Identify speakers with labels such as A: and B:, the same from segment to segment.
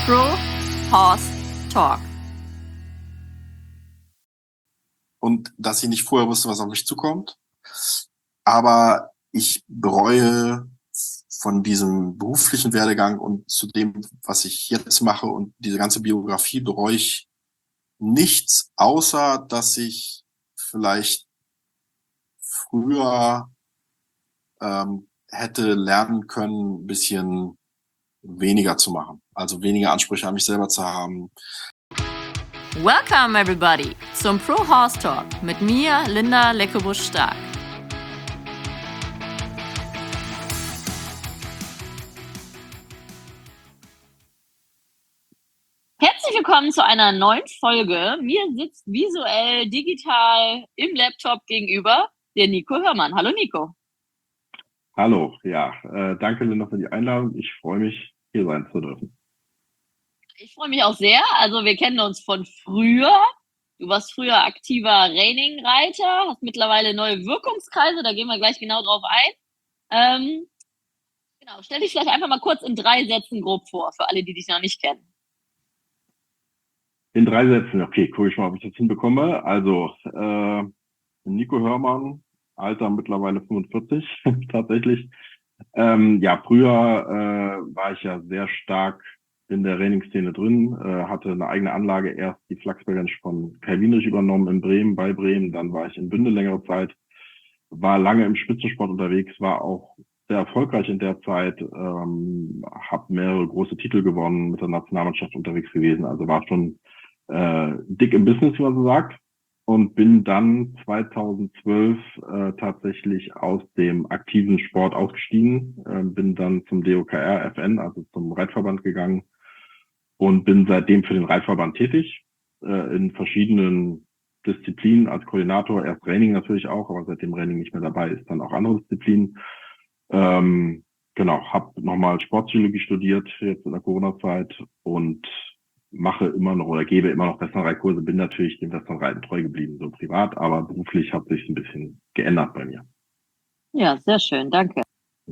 A: Pro Horse Talk.
B: Und dass ich nicht vorher wusste, was auf mich zukommt. Aber ich bereue von diesem beruflichen Werdegang und zu dem, was ich jetzt mache und diese ganze Biografie, bereue ich nichts, außer dass ich vielleicht früher hätte lernen können, ein bisschen weniger zu machen. Also weniger Ansprüche an mich selber zu haben.
A: Welcome everybody zum Pro Horse Talk mit mir, Linda Leckebusch-Stark. Herzlich willkommen zu einer neuen Folge. Mir sitzt visuell, digital im Laptop gegenüber der Nico Hörmann. Hallo Nico.
C: Hallo, ja, danke Linda für die Einladung. Ich freue mich, hier sein zu dürfen.
A: Ich freue mich auch sehr. Also wir kennen uns von früher. Du warst früher aktiver Reining-Reiter, hast mittlerweile neue Wirkungskreise, da gehen wir gleich genau drauf ein. Genau, stell dich vielleicht einfach mal kurz in 3 Sätzen grob vor, für alle, die dich noch nicht kennen.
C: In 3 Sätzen, okay, gucke ich mal, ob ich das hinbekomme. Also, Nico Hörmann, Alter mittlerweile 45, tatsächlich. Ja, früher war ich ja sehr stark in der Reining-Szene drin, hatte eine eigene Anlage, erst die Flachsbergensch von Kai Wienrich übernommen in Bremen, bei Bremen, dann war ich in Bünde längere Zeit, war lange im Spitzensport unterwegs, war auch sehr erfolgreich in der Zeit, habe mehrere große Titel gewonnen, mit der Nationalmannschaft unterwegs gewesen, also war schon dick im Business, wie man so sagt, und bin dann 2012 tatsächlich aus dem aktiven Sport ausgestiegen, bin dann zum DOKR FN, also zum Reitverband gegangen und bin seitdem für den Reitverband tätig, in verschiedenen Disziplinen als Koordinator, erst Reining natürlich auch, aber seitdem Reining nicht mehr dabei ist, dann auch andere Disziplinen. Genau, habe nochmal Sportpsychologie studiert jetzt in der Corona-Zeit und mache immer noch oder gebe immer noch Westernreitkurse, bin natürlich dem Westernreiten treu geblieben, so privat, aber beruflich hat sich ein bisschen geändert bei mir.
A: Ja, sehr schön, danke.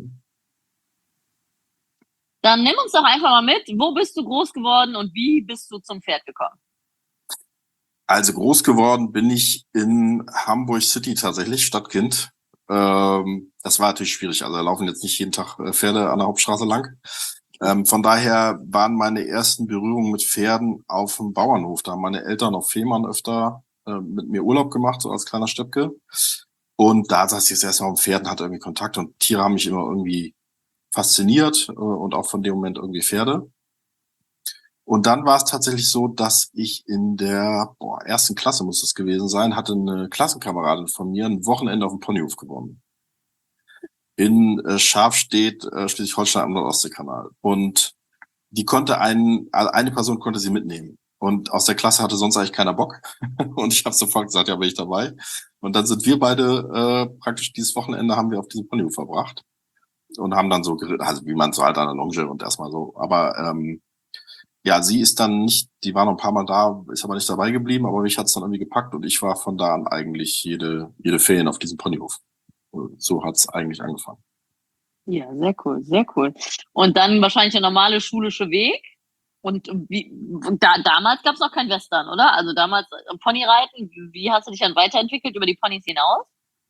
A: Dann nimm uns doch einfach mal mit, wo bist du groß geworden und wie bist du zum Pferd gekommen?
B: Also groß geworden bin ich in Hamburg City tatsächlich, Stadtkind. Das war natürlich schwierig, also da laufen jetzt nicht jeden Tag Pferde an der Hauptstraße lang. Von daher waren meine ersten Berührungen mit Pferden auf dem Bauernhof. Da haben meine Eltern auf Fehmarn öfter mit mir Urlaub gemacht, so als kleiner Steppke. Und da saß ich jetzt erstmal auf Pferden, hatte irgendwie Kontakt und Tiere haben mich immer irgendwie fasziniert und auch von dem Moment irgendwie Pferde. Und dann war es tatsächlich so, dass ich in der ersten Klasse, muss das gewesen sein, hatte eine Klassenkameradin von mir ein Wochenende auf dem Ponyhof gewonnen. In Schafstedt, Schleswig-Holstein am Nordostseekanal. Und die konnte eine Person konnte sie mitnehmen. Und aus der Klasse hatte sonst eigentlich keiner Bock. Und ich habe sofort gesagt, ja, bin ich dabei. Und dann sind wir beide praktisch dieses Wochenende haben wir auf diesem Ponyhof verbracht. Und haben dann so geritten, also wie man so halt an der Longe und erstmal so. Aber ja, sie ist dann nicht, die war noch ein paar Mal da, ist aber nicht dabei geblieben, aber mich hat's dann irgendwie gepackt und ich war von da an eigentlich jede Ferien auf diesem Ponyhof. So hat's eigentlich angefangen.
A: Ja, sehr cool, sehr cool. Und dann wahrscheinlich der normale schulische Weg. Und damals gab es noch kein Western, oder? Also damals Ponyreiten, wie hast du dich dann weiterentwickelt über die Ponys hinaus?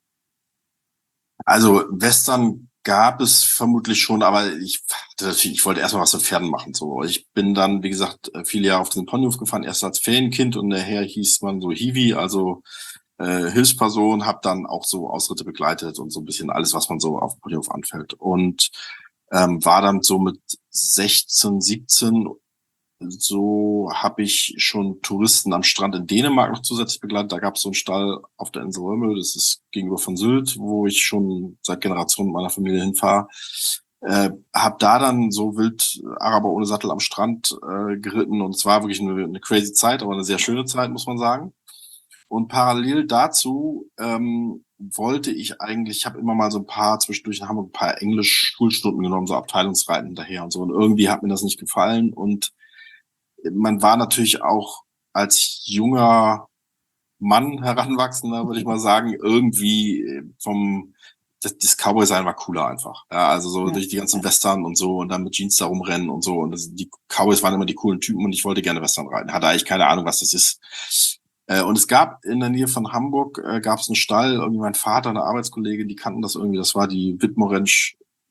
B: Also Western gab es vermutlich schon, aber ich wollte erstmal was mit Pferden machen. So, ich bin dann, wie gesagt, viele Jahre auf den Ponyhof gefahren, erst als Ferienkind und nachher hieß man so Hiwi, also Hilfsperson, habe dann auch so Ausritte begleitet und so ein bisschen alles, was man so auf dem Ponyhof anfällt. Und war dann so mit 16, 17, so habe ich schon Touristen am Strand in Dänemark noch zusätzlich begleitet. Da gab es so einen Stall auf der Insel Römel, das ist gegenüber von Sylt, wo ich schon seit Generationen mit meiner Familie hinfahre. Hab da dann so wild Araber ohne Sattel am Strand geritten und es war wirklich eine crazy Zeit, aber eine sehr schöne Zeit, muss man sagen. Und parallel dazu wollte ich eigentlich, ich habe immer mal so ein paar zwischendurch in Hamburg ein paar Englisch-Schulstunden genommen, so Abteilungsreiten hinterher und so. Und irgendwie hat mir das nicht gefallen. Und man war natürlich auch als junger Mann, Heranwachsender, würde ich mal sagen, irgendwie vom das Cowboy-Sein war cooler einfach. Ja, also so
A: Ja.
B: durch die ganzen Western und so und dann mit Jeans da rumrennen und so. Und die Cowboys waren immer die coolen Typen und ich wollte gerne Western reiten. Hatte eigentlich keine Ahnung, was das ist. Und es gab in der Nähe von Hamburg, gab es einen Stall, irgendwie mein Vater, eine Arbeitskollege, die kannten das irgendwie, das war die Wittmorensch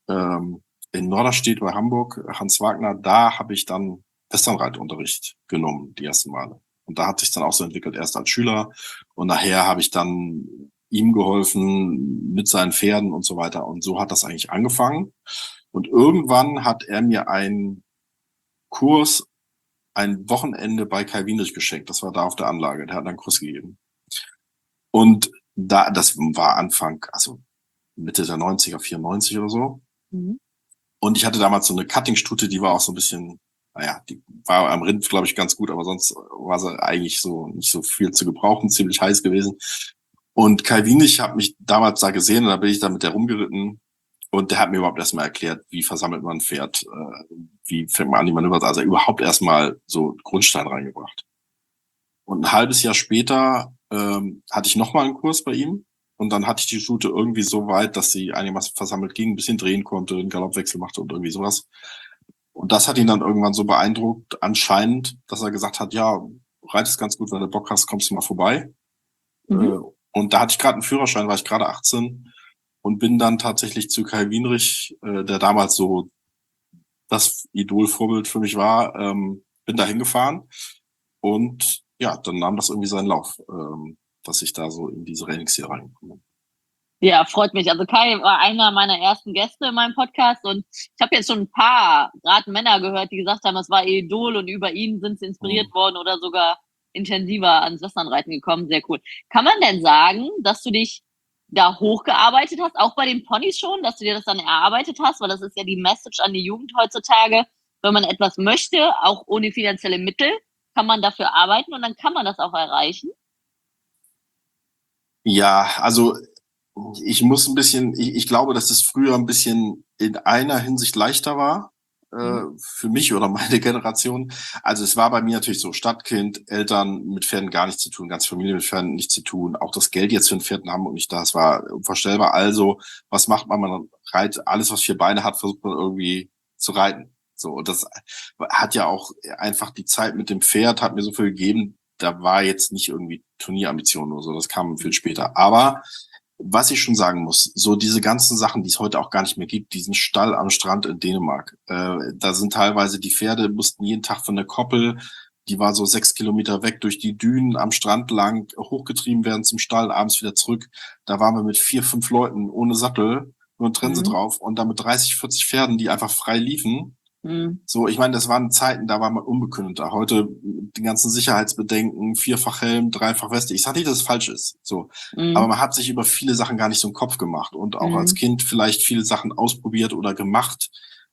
B: in Norderstedt bei Hamburg, Hans Wagner, da habe ich dann Westernreitunterricht genommen, die ersten Male. Und da hat sich dann auch so entwickelt, erst als Schüler und nachher habe ich dann ihm geholfen mit seinen Pferden und so weiter. Und so hat das eigentlich angefangen. Und irgendwann hat er mir einen Kurs, ein Wochenende bei Kai Wienrich geschenkt. Das war da auf der Anlage. Der hat einen Kurs gegeben. Und das war Anfang, also Mitte der 90er, 94 oder so.
A: Mhm.
B: Und ich hatte damals so eine Cutting-Stute, die war auch so ein bisschen, naja, die war am Rind, glaube ich, ganz gut, aber sonst war sie eigentlich so nicht so viel zu gebrauchen, ziemlich heiß gewesen. Und Kai Wienrich hat mich damals da gesehen und da bin ich da mit der rumgeritten. Und der hat mir überhaupt erstmal erklärt, wie versammelt man ein Pferd, wie fängt man an die Manöver, also überhaupt erstmal so Grundstein reingebracht. Und ein halbes Jahr später hatte ich nochmal einen Kurs bei ihm. Und dann hatte ich die Stute irgendwie so weit, dass sie einigermaßen versammelt ging, ein bisschen drehen konnte, einen Galoppwechsel machte und irgendwie sowas. Und das hat ihn dann irgendwann so beeindruckt, anscheinend, dass er gesagt hat, ja, reitest ganz gut, wenn du Bock hast, kommst du mal vorbei. Und da hatte ich gerade einen Führerschein, war ich gerade 18 und bin dann tatsächlich zu Kai Wienrich, der damals so das Idolvorbild für mich war, bin da hingefahren. Und ja, dann nahm das irgendwie seinen Lauf, dass ich da so in diese Trainingsserie reingekommen bin.
A: Ja, freut mich. Also Kai war einer meiner ersten Gäste in meinem Podcast und ich habe jetzt schon ein paar gerade Männer gehört, die gesagt haben, es war ihr Idol und über ihn sind sie inspiriert worden oder sogar intensiver ans Westernreiten gekommen. Sehr cool. Kann man denn sagen, dass du dich da hochgearbeitet hast, auch bei den Ponys schon, dass du dir das dann erarbeitet hast? Weil das ist ja die Message an die Jugend heutzutage. Wenn man etwas möchte, auch ohne finanzielle Mittel, kann man dafür arbeiten und dann kann man das auch erreichen.
B: Ja, also ich muss ein bisschen, ich glaube, dass es früher ein bisschen in einer Hinsicht leichter war, für mich oder meine Generation. Also es war bei mir natürlich so, Stadtkind, Eltern mit Pferden gar nichts zu tun, ganze Familie mit Pferden nichts zu tun. Auch das Geld jetzt für ein Pferd in Hamburg nicht da, es war unvorstellbar. Also, was macht man? Man reitet alles, was 4 Beine hat, versucht man irgendwie zu reiten. So, und das hat ja auch einfach die Zeit mit dem Pferd, hat mir so viel gegeben, da war jetzt nicht irgendwie Turnierambitionen oder so, das kam viel später. Aber was ich schon sagen muss, so diese ganzen Sachen, die es heute auch gar nicht mehr gibt, diesen Stall am Strand in Dänemark, da sind teilweise die Pferde, mussten jeden Tag von der Koppel, die war so 6 Kilometer weg, durch die Dünen am Strand lang hochgetrieben werden zum Stall, abends wieder zurück. Da waren wir mit 4, 5 Leuten ohne Sattel, nur ein Trense drauf und dann mit 30, 40 Pferden, die einfach frei liefen. So, ich meine, das waren Zeiten, da war man unbekümmerter. Heute die ganzen Sicherheitsbedenken, 4-fach Helm, 3-fach Weste. Ich sage nicht, dass es falsch ist. So, aber man hat sich über viele Sachen gar nicht so einen Kopf gemacht und auch als Kind vielleicht viele Sachen ausprobiert oder gemacht,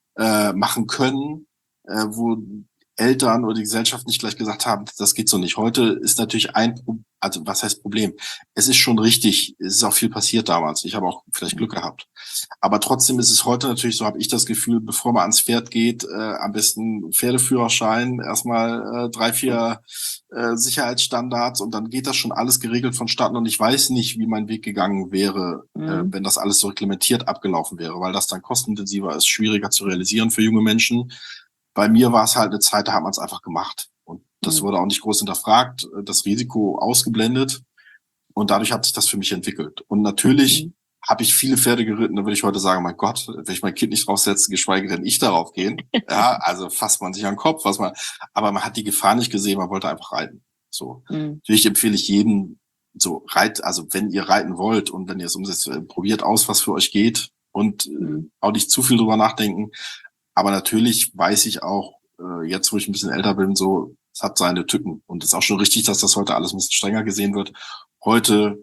B: machen können, wo Eltern oder die Gesellschaft nicht gleich gesagt haben, das geht so nicht. Heute ist natürlich also was heißt Problem? Es ist schon richtig, es ist auch viel passiert damals. Ich habe auch vielleicht Glück gehabt. Aber trotzdem ist es heute natürlich so, habe ich das Gefühl, bevor man ans Pferd geht, am besten Pferdeführerschein, erstmal 3, 4 Sicherheitsstandards und dann geht das schon alles geregelt vonstatten und ich weiß nicht, wie mein Weg gegangen wäre, wenn das alles so reglementiert abgelaufen wäre, weil das dann kostenintensiver ist, schwieriger zu realisieren für junge Menschen. Bei mir war es halt eine Zeit, da hat man es einfach gemacht. Und das wurde auch nicht groß hinterfragt, das Risiko ausgeblendet. Und dadurch hat sich das für mich entwickelt. Und natürlich habe ich viele Pferde geritten, da würde ich heute sagen, mein Gott, wenn ich mein Kind nicht draufsetze, geschweige denn ich darauf gehen. Ja, also fasst man sich an den Kopf, aber man hat die Gefahr nicht gesehen, man wollte einfach reiten. So. Natürlich empfehle ich jedem, so also wenn ihr reiten wollt und wenn ihr es umsetzt, probiert aus, was für euch geht und auch nicht zu viel drüber nachdenken. Aber natürlich weiß ich auch, jetzt wo ich ein bisschen älter bin, so, es hat seine Tücken. Und es ist auch schon richtig, dass das heute alles ein bisschen strenger gesehen wird. Heute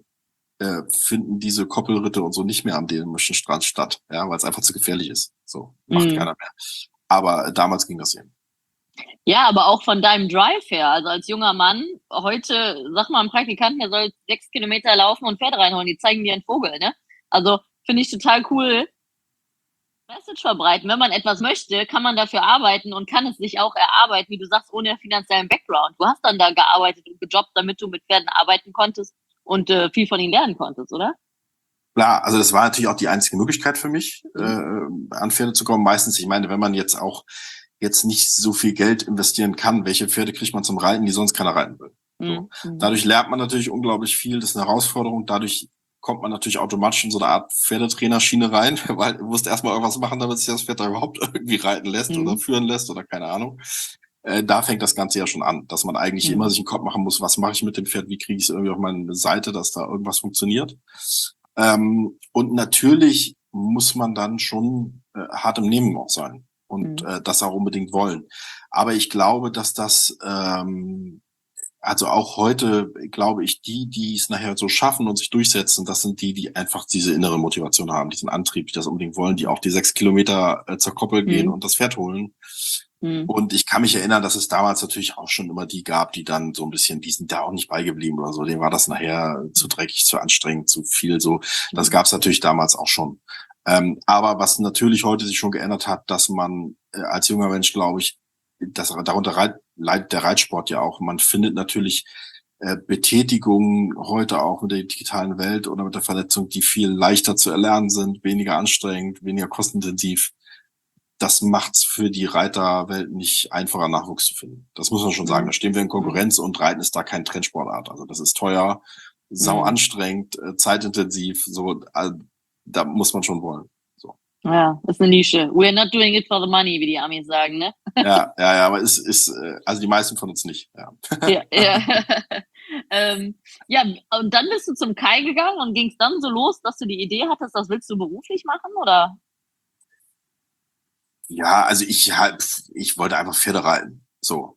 B: finden diese Koppelritte und so nicht mehr am dänischen Strand statt, ja, weil es einfach zu gefährlich ist. So, macht keiner mehr. Aber damals ging das eben.
A: Ja, aber auch von deinem Drive her, also als junger Mann, heute, sag mal, ein Praktikant, der soll 6 Kilometer laufen und Pferde reinholen, die zeigen dir einen Vogel, ne? Also, finde ich total cool, Message verbreiten. Wenn man etwas möchte, kann man dafür arbeiten und kann es sich auch erarbeiten, wie du sagst, ohne finanziellen Background. Du hast dann da gearbeitet und gejobbt, damit du mit Pferden arbeiten konntest und viel von ihnen lernen konntest, oder?
B: Klar, also das war natürlich auch die einzige Möglichkeit für mich, an Pferde zu kommen. Meistens, ich meine, wenn man jetzt nicht so viel Geld investieren kann, welche Pferde kriegt man zum Reiten, die sonst keiner reiten will. So. Dadurch lernt man natürlich unglaublich viel, das ist eine Herausforderung. Dadurch kommt man natürlich automatisch in so eine Art Pferdetrainerschiene rein, weil du musst erstmal irgendwas machen, damit sich das Pferd da überhaupt irgendwie reiten lässt oder führen lässt oder keine Ahnung. Da fängt das Ganze ja schon an, dass man eigentlich immer sich einen Kopf machen muss, was mache ich mit dem Pferd, wie kriege ich es irgendwie auf meine Seite, dass da irgendwas funktioniert. Und natürlich muss man dann schon hart im Nehmen auch sein und das auch unbedingt wollen. Aber ich glaube, dass das, also auch heute, glaube ich, die es nachher so schaffen und sich durchsetzen, das sind die einfach diese innere Motivation haben, diesen Antrieb, die das unbedingt wollen, die auch die 6 Kilometer zur Koppel gehen und das Pferd holen. Und ich kann mich erinnern, dass es damals natürlich auch schon immer die gab, die dann so ein bisschen, die sind da auch nicht beigeblieben oder so. Denen war das nachher zu dreckig, zu anstrengend, zu viel so. Das gab es natürlich damals auch schon. Aber was natürlich heute sich schon geändert hat, dass man als junger Mensch, glaube ich, darunter leidet der Reitsport ja auch. Man findet natürlich Betätigungen heute auch mit der digitalen Welt oder mit der Vernetzung, die viel leichter zu erlernen sind, weniger anstrengend, weniger kostenintensiv. Das macht's für die Reiterwelt nicht einfacher, Nachwuchs zu finden. Das muss man schon sagen. Da stehen wir in Konkurrenz und Reiten ist da kein Trendsportart. Also das ist teuer, sau anstrengend, zeitintensiv. So, da muss man schon wollen. So.
A: Ja, ist eine Nische. We're not doing it for the money, wie die Amis sagen, ne?
B: Ja, aber also die meisten von uns nicht. Ja.
A: Ja, und dann bist du zum Kai gegangen und ging es dann so los, dass du die Idee hattest, das willst du beruflich machen, oder?
B: Ja, also ich wollte einfach Pferde reiten. So,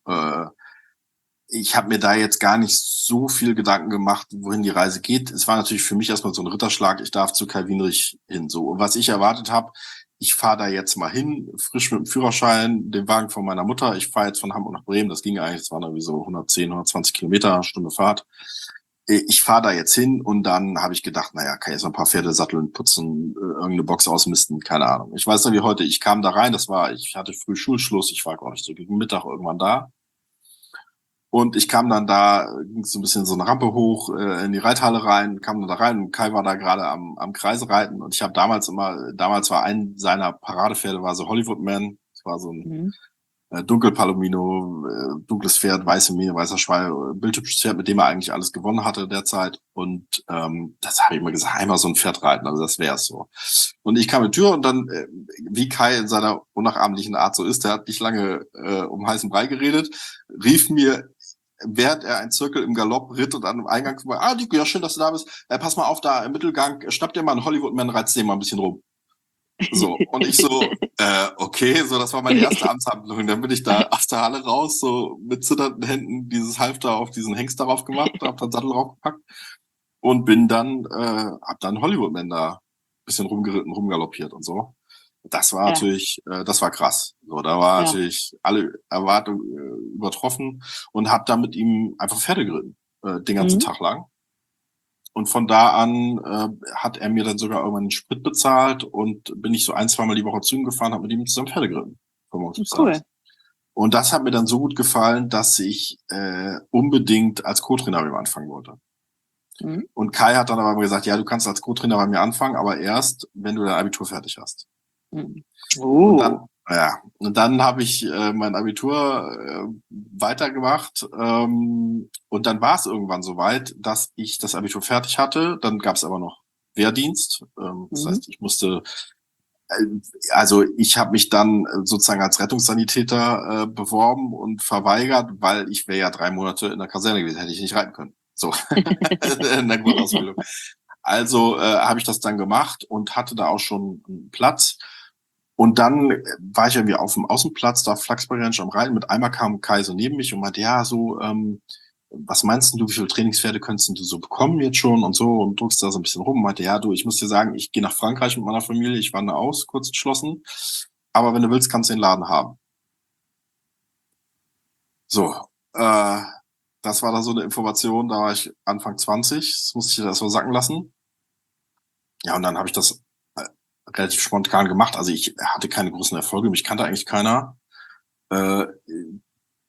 B: ich habe mir da jetzt gar nicht so viel Gedanken gemacht, wohin die Reise geht. Es war natürlich für mich erstmal so ein Ritterschlag. Ich darf zu Kai Wienrich hin. So, und was ich erwartet habe, ich fahre da jetzt mal hin, frisch mit dem Führerschein, den Wagen von meiner Mutter. Ich fahre jetzt von Hamburg nach Bremen. Das ging eigentlich, das waren irgendwie so 110, 120 Kilometer, Stunde Fahrt. Ich fahre da jetzt hin und dann habe ich gedacht, naja, kann ich jetzt noch ein paar Pferde satteln, putzen, irgendeine Box ausmisten, keine Ahnung. Ich weiß noch wie heute, ich kam da rein, ich hatte früh Schulschluss, ich war, glaube ich, so gegen Mittag irgendwann da. Und ich kam dann da, ging so ein bisschen so eine Rampe hoch, in die Reithalle rein, kam dann da rein und Kai war da gerade am Kreise reiten. Und ich habe damals war ein seiner Paradepferde, war so Hollywood Man. Das war so ein Dunkelpalomino, dunkles Pferd, weiße Mähne, weißer Schweif, bildhübsches Pferd, mit dem er eigentlich alles gewonnen hatte derzeit. Und das habe ich immer gesagt, einmal so ein Pferd reiten, also das wäre es so. Und ich kam in die Tür und dann, wie Kai in seiner unnachahmlichen Art so ist, der hat nicht lange um heißen Brei geredet, rief mir, während er einen Zirkel im Galopp ritt und an dem Eingang war, Nico, ja schön, dass du da bist. Pass mal auf, da im Mittelgang, schnapp dir mal einen Hollywood-Man, reizt den mal ein bisschen rum. So, und ich so, okay, so, das war meine erste Amtshandlung. Dann bin ich da aus der Halle raus, so mit zitternden Händen dieses Halfter auf diesen Hengst darauf gemacht, hab dann Sattel draufgepackt und bin dann, hab dann Hollywood-Man da ein bisschen rumgeritten, rumgaloppiert und so. Das war natürlich, das war krass. So, da war natürlich alle Erwartungen übertroffen und hab da mit ihm einfach Pferde geritten, den ganzen Tag lang. Und von da an hat er mir dann sogar irgendwann den Sprit bezahlt und bin ich so 1-2 Mal die Woche zu ihm gefahren, habe mit ihm zusammen Pferde geritten.
A: Cool.
B: Und das hat mir dann so gut gefallen, dass ich unbedingt als Co-Trainer bei ihm anfangen wollte. Und Kai hat dann aber gesagt, ja, du kannst als Co-Trainer bei mir anfangen, aber erst, wenn du dein Abitur fertig hast. Und dann habe ich mein Abitur weitergemacht und dann war es irgendwann soweit, dass ich das Abitur fertig hatte. Dann gab es aber noch Wehrdienst. Das heißt, ich musste, also ich habe mich dann sozusagen als Rettungssanitäter beworben und verweigert, weil ich wäre ja 3 Monate in der Kaserne gewesen, hätte ich nicht reiten können. So, in der Grundausbildung. Also habe ich das dann gemacht und hatte da auch schon einen Platz. Und dann war ich irgendwie auf dem Außenplatz, da Flachsberg Ranch am Reiten. Mit einmal kam Kai so neben mich und meinte, ja, so, was meinst du, wie viele Trainingspferde könntest du so bekommen jetzt schon und so? Und druckst da so ein bisschen rum und meinte, ja, du, ich muss dir sagen, ich gehe nach Frankreich mit meiner Familie, ich wandere aus, kurz entschlossen. Aber wenn du willst, kannst du den Laden haben. So, das war da so eine Information, da war ich Anfang 20, das musste ich das so sacken lassen. Ja, und dann habe ich das relativ spontan gemacht. Also ich hatte keine großen Erfolge, mich kannte eigentlich keiner. Kai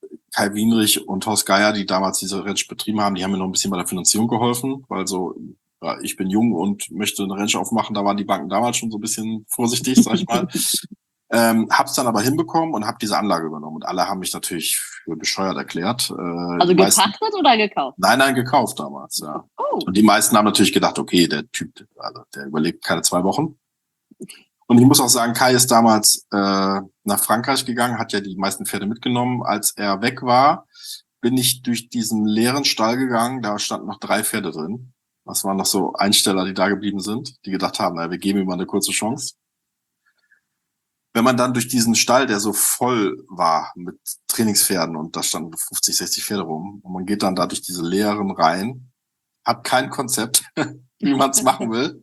B: Wienrich und Horst Geier, die damals diese Ranch betrieben haben, die haben mir noch ein bisschen bei der Finanzierung geholfen, weil so ja, ich bin jung und möchte eine Ranch aufmachen. Da waren die Banken damals schon so ein bisschen vorsichtig, sag ich mal. Hab's dann aber hinbekommen und habe diese Anlage übernommen. Und alle haben mich natürlich für bescheuert erklärt.
A: Also
B: Die meisten,
A: gepachtet oder gekauft?
B: nein, gekauft damals, ja.
A: Oh.
B: Und die meisten haben natürlich gedacht, okay, der Typ, also der überlebt keine 2 Wochen. Und ich muss auch sagen, Kai ist damals nach Frankreich gegangen, hat ja die meisten Pferde mitgenommen. Als er weg war, bin ich durch diesen leeren Stall gegangen. Da standen noch 3 Pferde drin. Das waren noch so Einsteller, die da geblieben sind, die gedacht haben, na, wir geben ihm mal eine kurze Chance. Wenn man dann durch diesen Stall, der so voll war mit Trainingspferden und da standen 50, 60 Pferde rum und man geht dann da durch diese leeren Reihen, hat kein Konzept, wie man es machen will.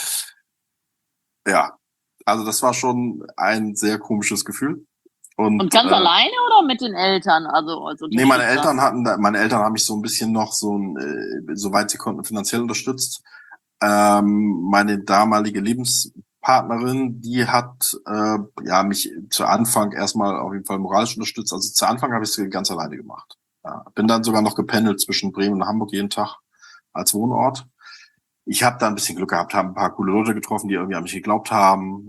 B: Ja, also das war schon ein sehr komisches Gefühl.
A: Und ganz alleine oder mit den Eltern? Also
B: nee, meine Eltern haben mich so ein bisschen noch soweit sie konnten, finanziell unterstützt. Meine damalige Lebenspartnerin, die hat mich zu Anfang erstmal auf jeden Fall moralisch unterstützt. Also zu Anfang habe ich es ganz alleine gemacht. Ja, bin dann sogar noch gependelt zwischen Bremen und Hamburg jeden Tag als Wohnort. Ich habe da ein bisschen Glück gehabt, habe ein paar coole Leute getroffen, die irgendwie an mich geglaubt haben.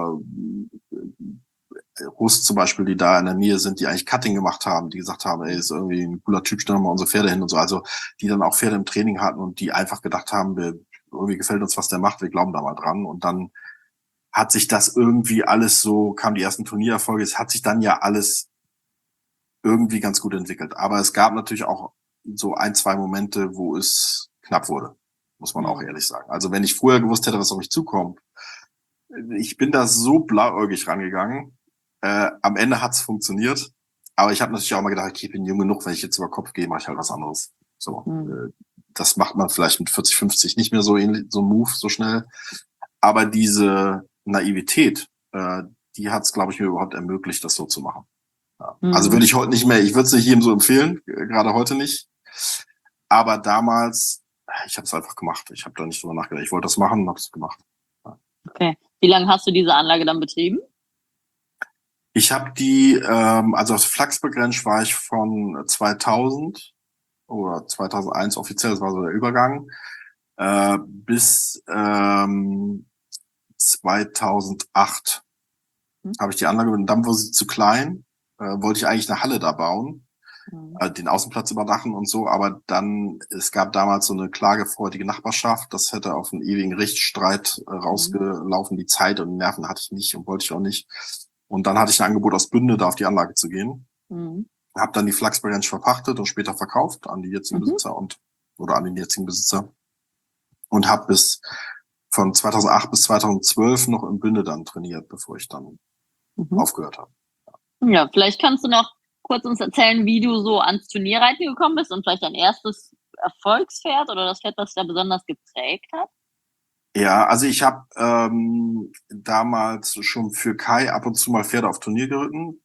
B: Russ zum Beispiel, die da in der Nähe sind, die eigentlich Cutting gemacht haben, die gesagt haben, ey, ist irgendwie ein cooler Typ, stellen wir mal unsere Pferde hin und so. Also die dann auch Pferde im Training hatten und die einfach gedacht haben, irgendwie gefällt uns, was der macht, wir glauben da mal dran. Und dann hat sich das irgendwie alles so, kamen die ersten Turniererfolge, es hat sich dann ja alles irgendwie ganz gut entwickelt. Aber es gab natürlich auch so 1, 2 Momente, wo es knapp wurde, muss man auch ehrlich sagen. Also wenn ich vorher gewusst hätte, was auf mich zukommt, ich bin da so blauäugig rangegangen. Am Ende hat's funktioniert. Aber ich habe natürlich auch mal gedacht, okay, ich bin jung genug, wenn ich jetzt über Kopf gehe, mache ich halt was anderes. So, das macht man vielleicht mit 40, 50 nicht mehr so ähnlich, so ein Move so schnell. Aber diese Naivität, die hat's, glaube ich, mir überhaupt ermöglicht, das so zu machen. Ja. Also würde ich heute nicht mehr, ich würde es nicht jedem so empfehlen, gerade heute nicht. Aber damals, ich habe es einfach gemacht. Ich habe da nicht drüber nachgedacht. Ich wollte das machen und habe es gemacht. Ja.
A: Okay. Wie lange hast du diese Anlage dann betrieben?
B: Ich habe die, also auf Flachsburg Ranch war ich von 2000 oder 2001 offiziell, das war so der Übergang, bis 2008 habe ich die Anlage, und dann war sie zu klein, wollte ich eigentlich eine Halle da bauen, den Außenplatz überdachen und so, aber dann, es gab damals so eine klagefreudige Nachbarschaft, das hätte auf einen ewigen Rechtsstreit rausgelaufen, die Zeit und die Nerven hatte ich nicht und wollte ich auch nicht. Und dann hatte ich ein Angebot aus Bünde, da auf die Anlage zu gehen. Habe dann die Flachsburg Ranch verpachtet und später verkauft an die jetzigen Besitzer oder an den jetzigen Besitzer. Und habe von 2008 bis 2012 noch in Bünde dann trainiert, bevor ich dann aufgehört habe.
A: Ja, vielleicht kannst du noch kurz uns erzählen, wie du so ans Turnierreiten gekommen bist und vielleicht dein erstes Erfolgspferd oder das Pferd, das dich da besonders geprägt hat.
B: Ja, also ich habe damals schon für Kai ab und zu mal Pferde auf Turnier geritten.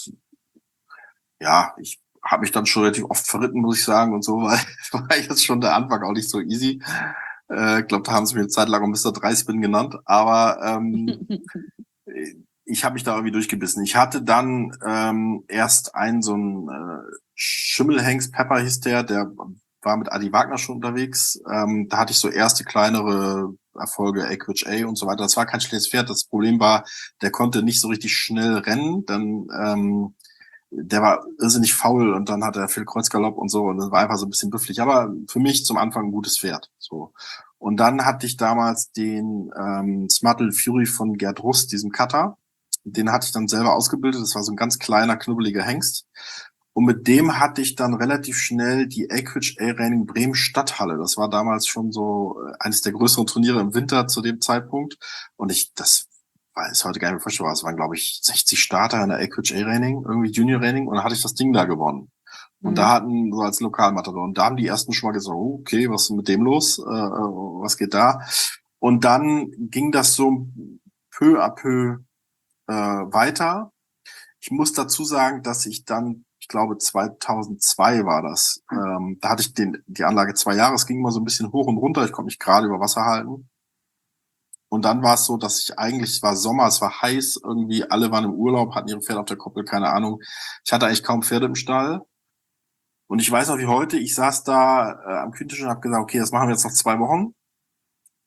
B: Ich habe mich dann schon relativ oft verritten, muss ich sagen, und so, weil war jetzt schon der Anfang auch nicht so easy. Ich glaube, da haben sie mir eine Zeit lang Mr. 30 genannt, aber ich habe mich da irgendwie durchgebissen. Ich hatte dann erst so einen Schimmelhengst, Pepper hieß der war mit Adi Wagner schon unterwegs. Da hatte ich so erste kleinere Erfolge, Equage A und so weiter. Das war kein schlechtes Pferd. Das Problem war, der konnte nicht so richtig schnell rennen. Dann der war irrsinnig faul und dann hat er viel Kreuzgalopp und so und das war einfach so ein bisschen büffelig. Aber für mich zum Anfang ein gutes Pferd. So. Und dann hatte ich damals den Smuttle Fury von Gerd Rust, diesem Cutter. Den hatte ich dann selber ausgebildet. Das war so ein ganz kleiner, knubbeliger Hengst. Und mit dem hatte ich dann relativ schnell die Equage A-Reining Bremen Stadthalle. Das war damals schon so eines der größeren Turniere im Winter zu dem Zeitpunkt. Und das weiß heute gar nicht mehr vorstellbar. Es waren, glaube ich, 60 Starter in der Equage A-Reining, irgendwie Junior-Reining. Und dann hatte ich das Ding da gewonnen. Und da hatten, so als Lokalmatador, und da haben die ersten schon mal gesagt, oh, okay, was ist mit dem los? Was geht da? Und dann ging das so peu à peu weiter. Ich muss dazu sagen, dass ich dann, ich glaube 2002 war das, da hatte ich die Anlage 2 Jahre, es ging immer so ein bisschen hoch und runter, ich konnte mich gerade über Wasser halten. Und dann war es so, dass es war Sommer, es war heiß, irgendwie alle waren im Urlaub, hatten ihre Pferde auf der Koppel, keine Ahnung. Ich hatte eigentlich kaum Pferde im Stall. Und ich weiß noch wie heute, ich saß da am Küchentisch und habe gesagt, okay, das machen wir jetzt noch 2 Wochen.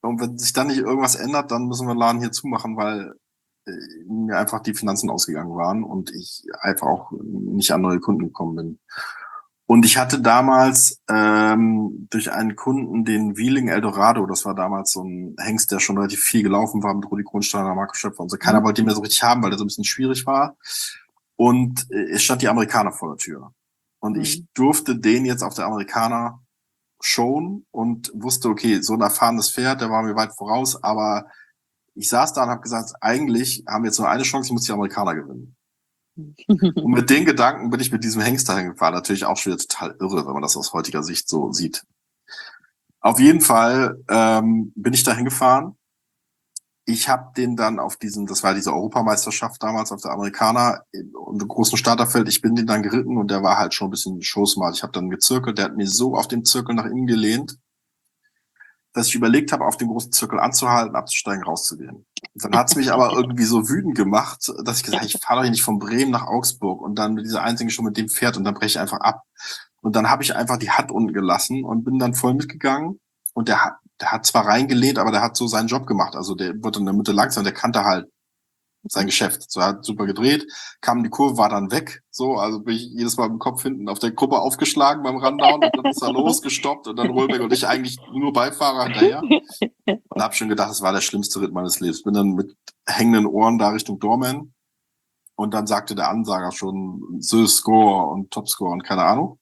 B: Und wenn sich dann nicht irgendwas ändert, dann müssen wir den Laden hier zumachen, weil mir einfach die Finanzen ausgegangen waren und ich einfach auch nicht an neue Kunden gekommen bin. Und ich hatte damals durch einen Kunden den Wheeling Eldorado, das war damals so ein Hengst, der schon relativ viel gelaufen war mit Rudi Kronsteiner, Marco Schöpfer und so. Keiner wollte ihn mehr so richtig haben, weil der so ein bisschen schwierig war. Und es stand die Amerikaner vor der Tür. Und ich durfte den jetzt auf der Amerikaner showen und wusste, okay, so ein erfahrenes Pferd, der war mir weit voraus, aber ich saß da und habe gesagt, eigentlich haben wir jetzt nur eine Chance, ich muss die Amerikaner gewinnen. Und mit den Gedanken bin ich mit diesem Hengst dahin gefahren. Natürlich auch schon wieder total irre, wenn man das aus heutiger Sicht so sieht. Auf jeden Fall bin ich dahin gefahren. Ich habe den dann auf diesem, das war diese Europameisterschaft damals auf der Amerikaner und im großen Starterfeld, ich bin den dann geritten und der war halt schon ein bisschen showsmart. Ich habe dann gezirkelt, der hat mir so auf dem Zirkel nach innen gelehnt, dass ich überlegt habe, auf dem großen Zirkel anzuhalten, abzusteigen, rauszugehen. Dann hat's mich aber irgendwie so wütend gemacht, dass ich gesagt habe, ich fahre doch hier nicht von Bremen nach Augsburg und dann mit dieser einzigen schon mit dem Pferd und dann breche ich einfach ab. Und dann habe ich einfach die Hand unten gelassen und bin dann voll mitgegangen und der hat zwar reingelehnt, aber der hat so seinen Job gemacht. Also der wurde in der Mitte langsam, der kannte halt sein Geschäft. So, er hat super gedreht, kam die Kurve, war dann weg. So, also bin ich jedes Mal mit dem Kopf hinten auf der Gruppe aufgeschlagen beim Rundown und dann ist er losgestoppt und dann Rollback und ich eigentlich nur Beifahrer hinterher. Und habe schon gedacht, das war der schlimmste Ritt meines Lebens. Bin dann mit hängenden Ohren da Richtung Dorman und dann sagte der Ansager schon Score und Topscore und keine Ahnung.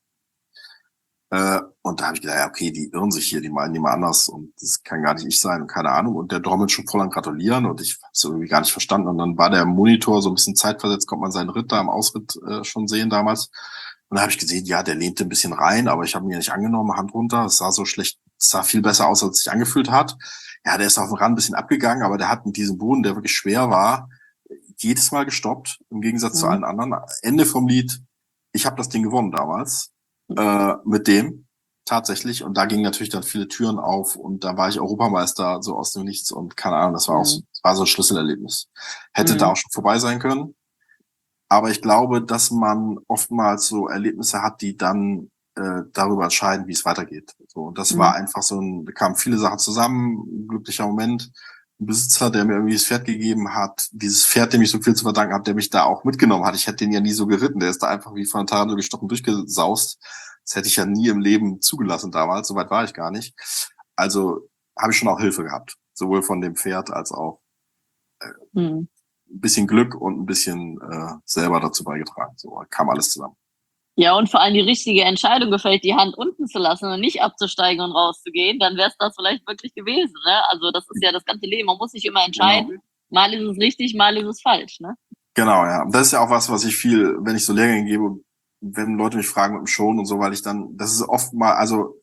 B: Und da habe ich gedacht, ja, okay, die irren sich hier, die meinen die mal anders und das kann gar nicht ich sein und keine Ahnung. Und der Dorman schon voll am Gratulieren und ich habe es irgendwie gar nicht verstanden. Und dann war der Monitor so ein bisschen zeitversetzt, konnte man seinen Ritt da im Ausritt schon sehen damals. Und da habe ich gesehen, ja, der lehnte ein bisschen rein, aber ich habe ihn ja nicht angenommen, Hand runter. Es sah so schlecht, es sah viel besser aus, als es sich angefühlt hat. Ja, der ist auf dem Rand ein bisschen abgegangen, aber der hat mit diesem Boden, der wirklich schwer war, jedes Mal gestoppt, im Gegensatz zu allen anderen. Ende vom Lied, ich habe das Ding gewonnen damals. Mit dem tatsächlich und da gingen natürlich dann viele Türen auf und da war ich Europameister so aus dem Nichts und keine Ahnung, das war auch das war so ein Schlüsselerlebnis. Hätte da auch schon vorbei sein können, aber ich glaube, dass man oftmals so Erlebnisse hat, die dann darüber entscheiden, wie es weitergeht. So und das war einfach so da kamen viele Sachen zusammen, ein glücklicher Moment. Ein Besitzer, der mir irgendwie das Pferd gegeben hat, dieses Pferd, dem ich so viel zu verdanken habe, der mich da auch mitgenommen hat. Ich hätte den ja nie so geritten. Der ist da einfach wie von der Tarantel gestochen durchgesaust. Das hätte ich ja nie im Leben zugelassen damals. Soweit war ich gar nicht. Also habe ich schon auch Hilfe gehabt. Sowohl von dem Pferd als auch ein bisschen Glück und ein bisschen selber dazu beigetragen. So kam alles zusammen.
A: Ja, und vor allem die richtige Entscheidung gefällt, die Hand unten zu lassen und nicht abzusteigen und rauszugehen, dann wäre es das vielleicht wirklich gewesen. Ne? Also das ist ja das ganze Leben. Man muss sich immer entscheiden. Genau. Mal ist es richtig, mal ist es falsch. Ne?
B: Genau, ja. Das ist ja auch was ich viel, wenn ich so Lehrgänge gebe, wenn Leute mich fragen mit dem Schonen und so, weil ich dann, das ist oft mal, also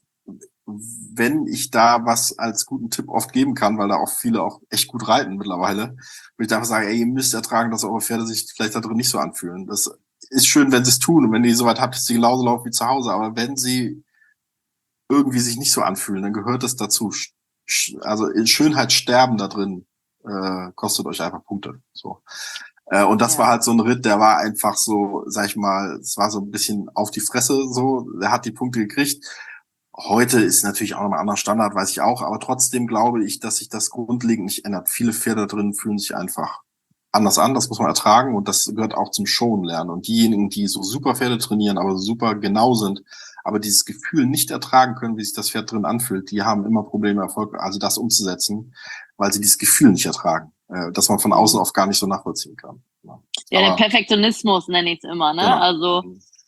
B: wenn ich da was als guten Tipp oft geben kann, weil da auch viele auch echt gut reiten mittlerweile, würde ich einfach sagen, ey, ihr müsst ertragen, dass eure Pferde sich vielleicht da drin nicht so anfühlen. Das ist schön, wenn sie es tun und wenn ihr so weit habt, dass sie genauso laufen wie zu Hause, aber wenn sie irgendwie sich nicht so anfühlen, dann gehört das dazu. Also in Schönheit sterben da drin kostet euch einfach Punkte. So. Und das war halt so ein Ritt, der war einfach so, sag ich mal, es war so ein bisschen auf die Fresse so, der hat die Punkte gekriegt. Heute ist natürlich auch noch ein anderer Standard, weiß ich auch, aber trotzdem glaube ich, dass sich das grundlegend nicht ändert. Viele Pferde drin fühlen sich einfach anders an, das muss man ertragen und das gehört auch zum Showen lernen. Und diejenigen, die so super Pferde trainieren, aber super genau sind, aber dieses Gefühl nicht ertragen können, wie sich das Pferd drin anfühlt, die haben immer Probleme, Erfolg, also das umzusetzen, weil sie dieses Gefühl nicht ertragen, dass man von außen oft gar nicht so nachvollziehen kann.
A: Ja, der Perfektionismus nenne ich es immer, ne?
B: Genau.
A: Also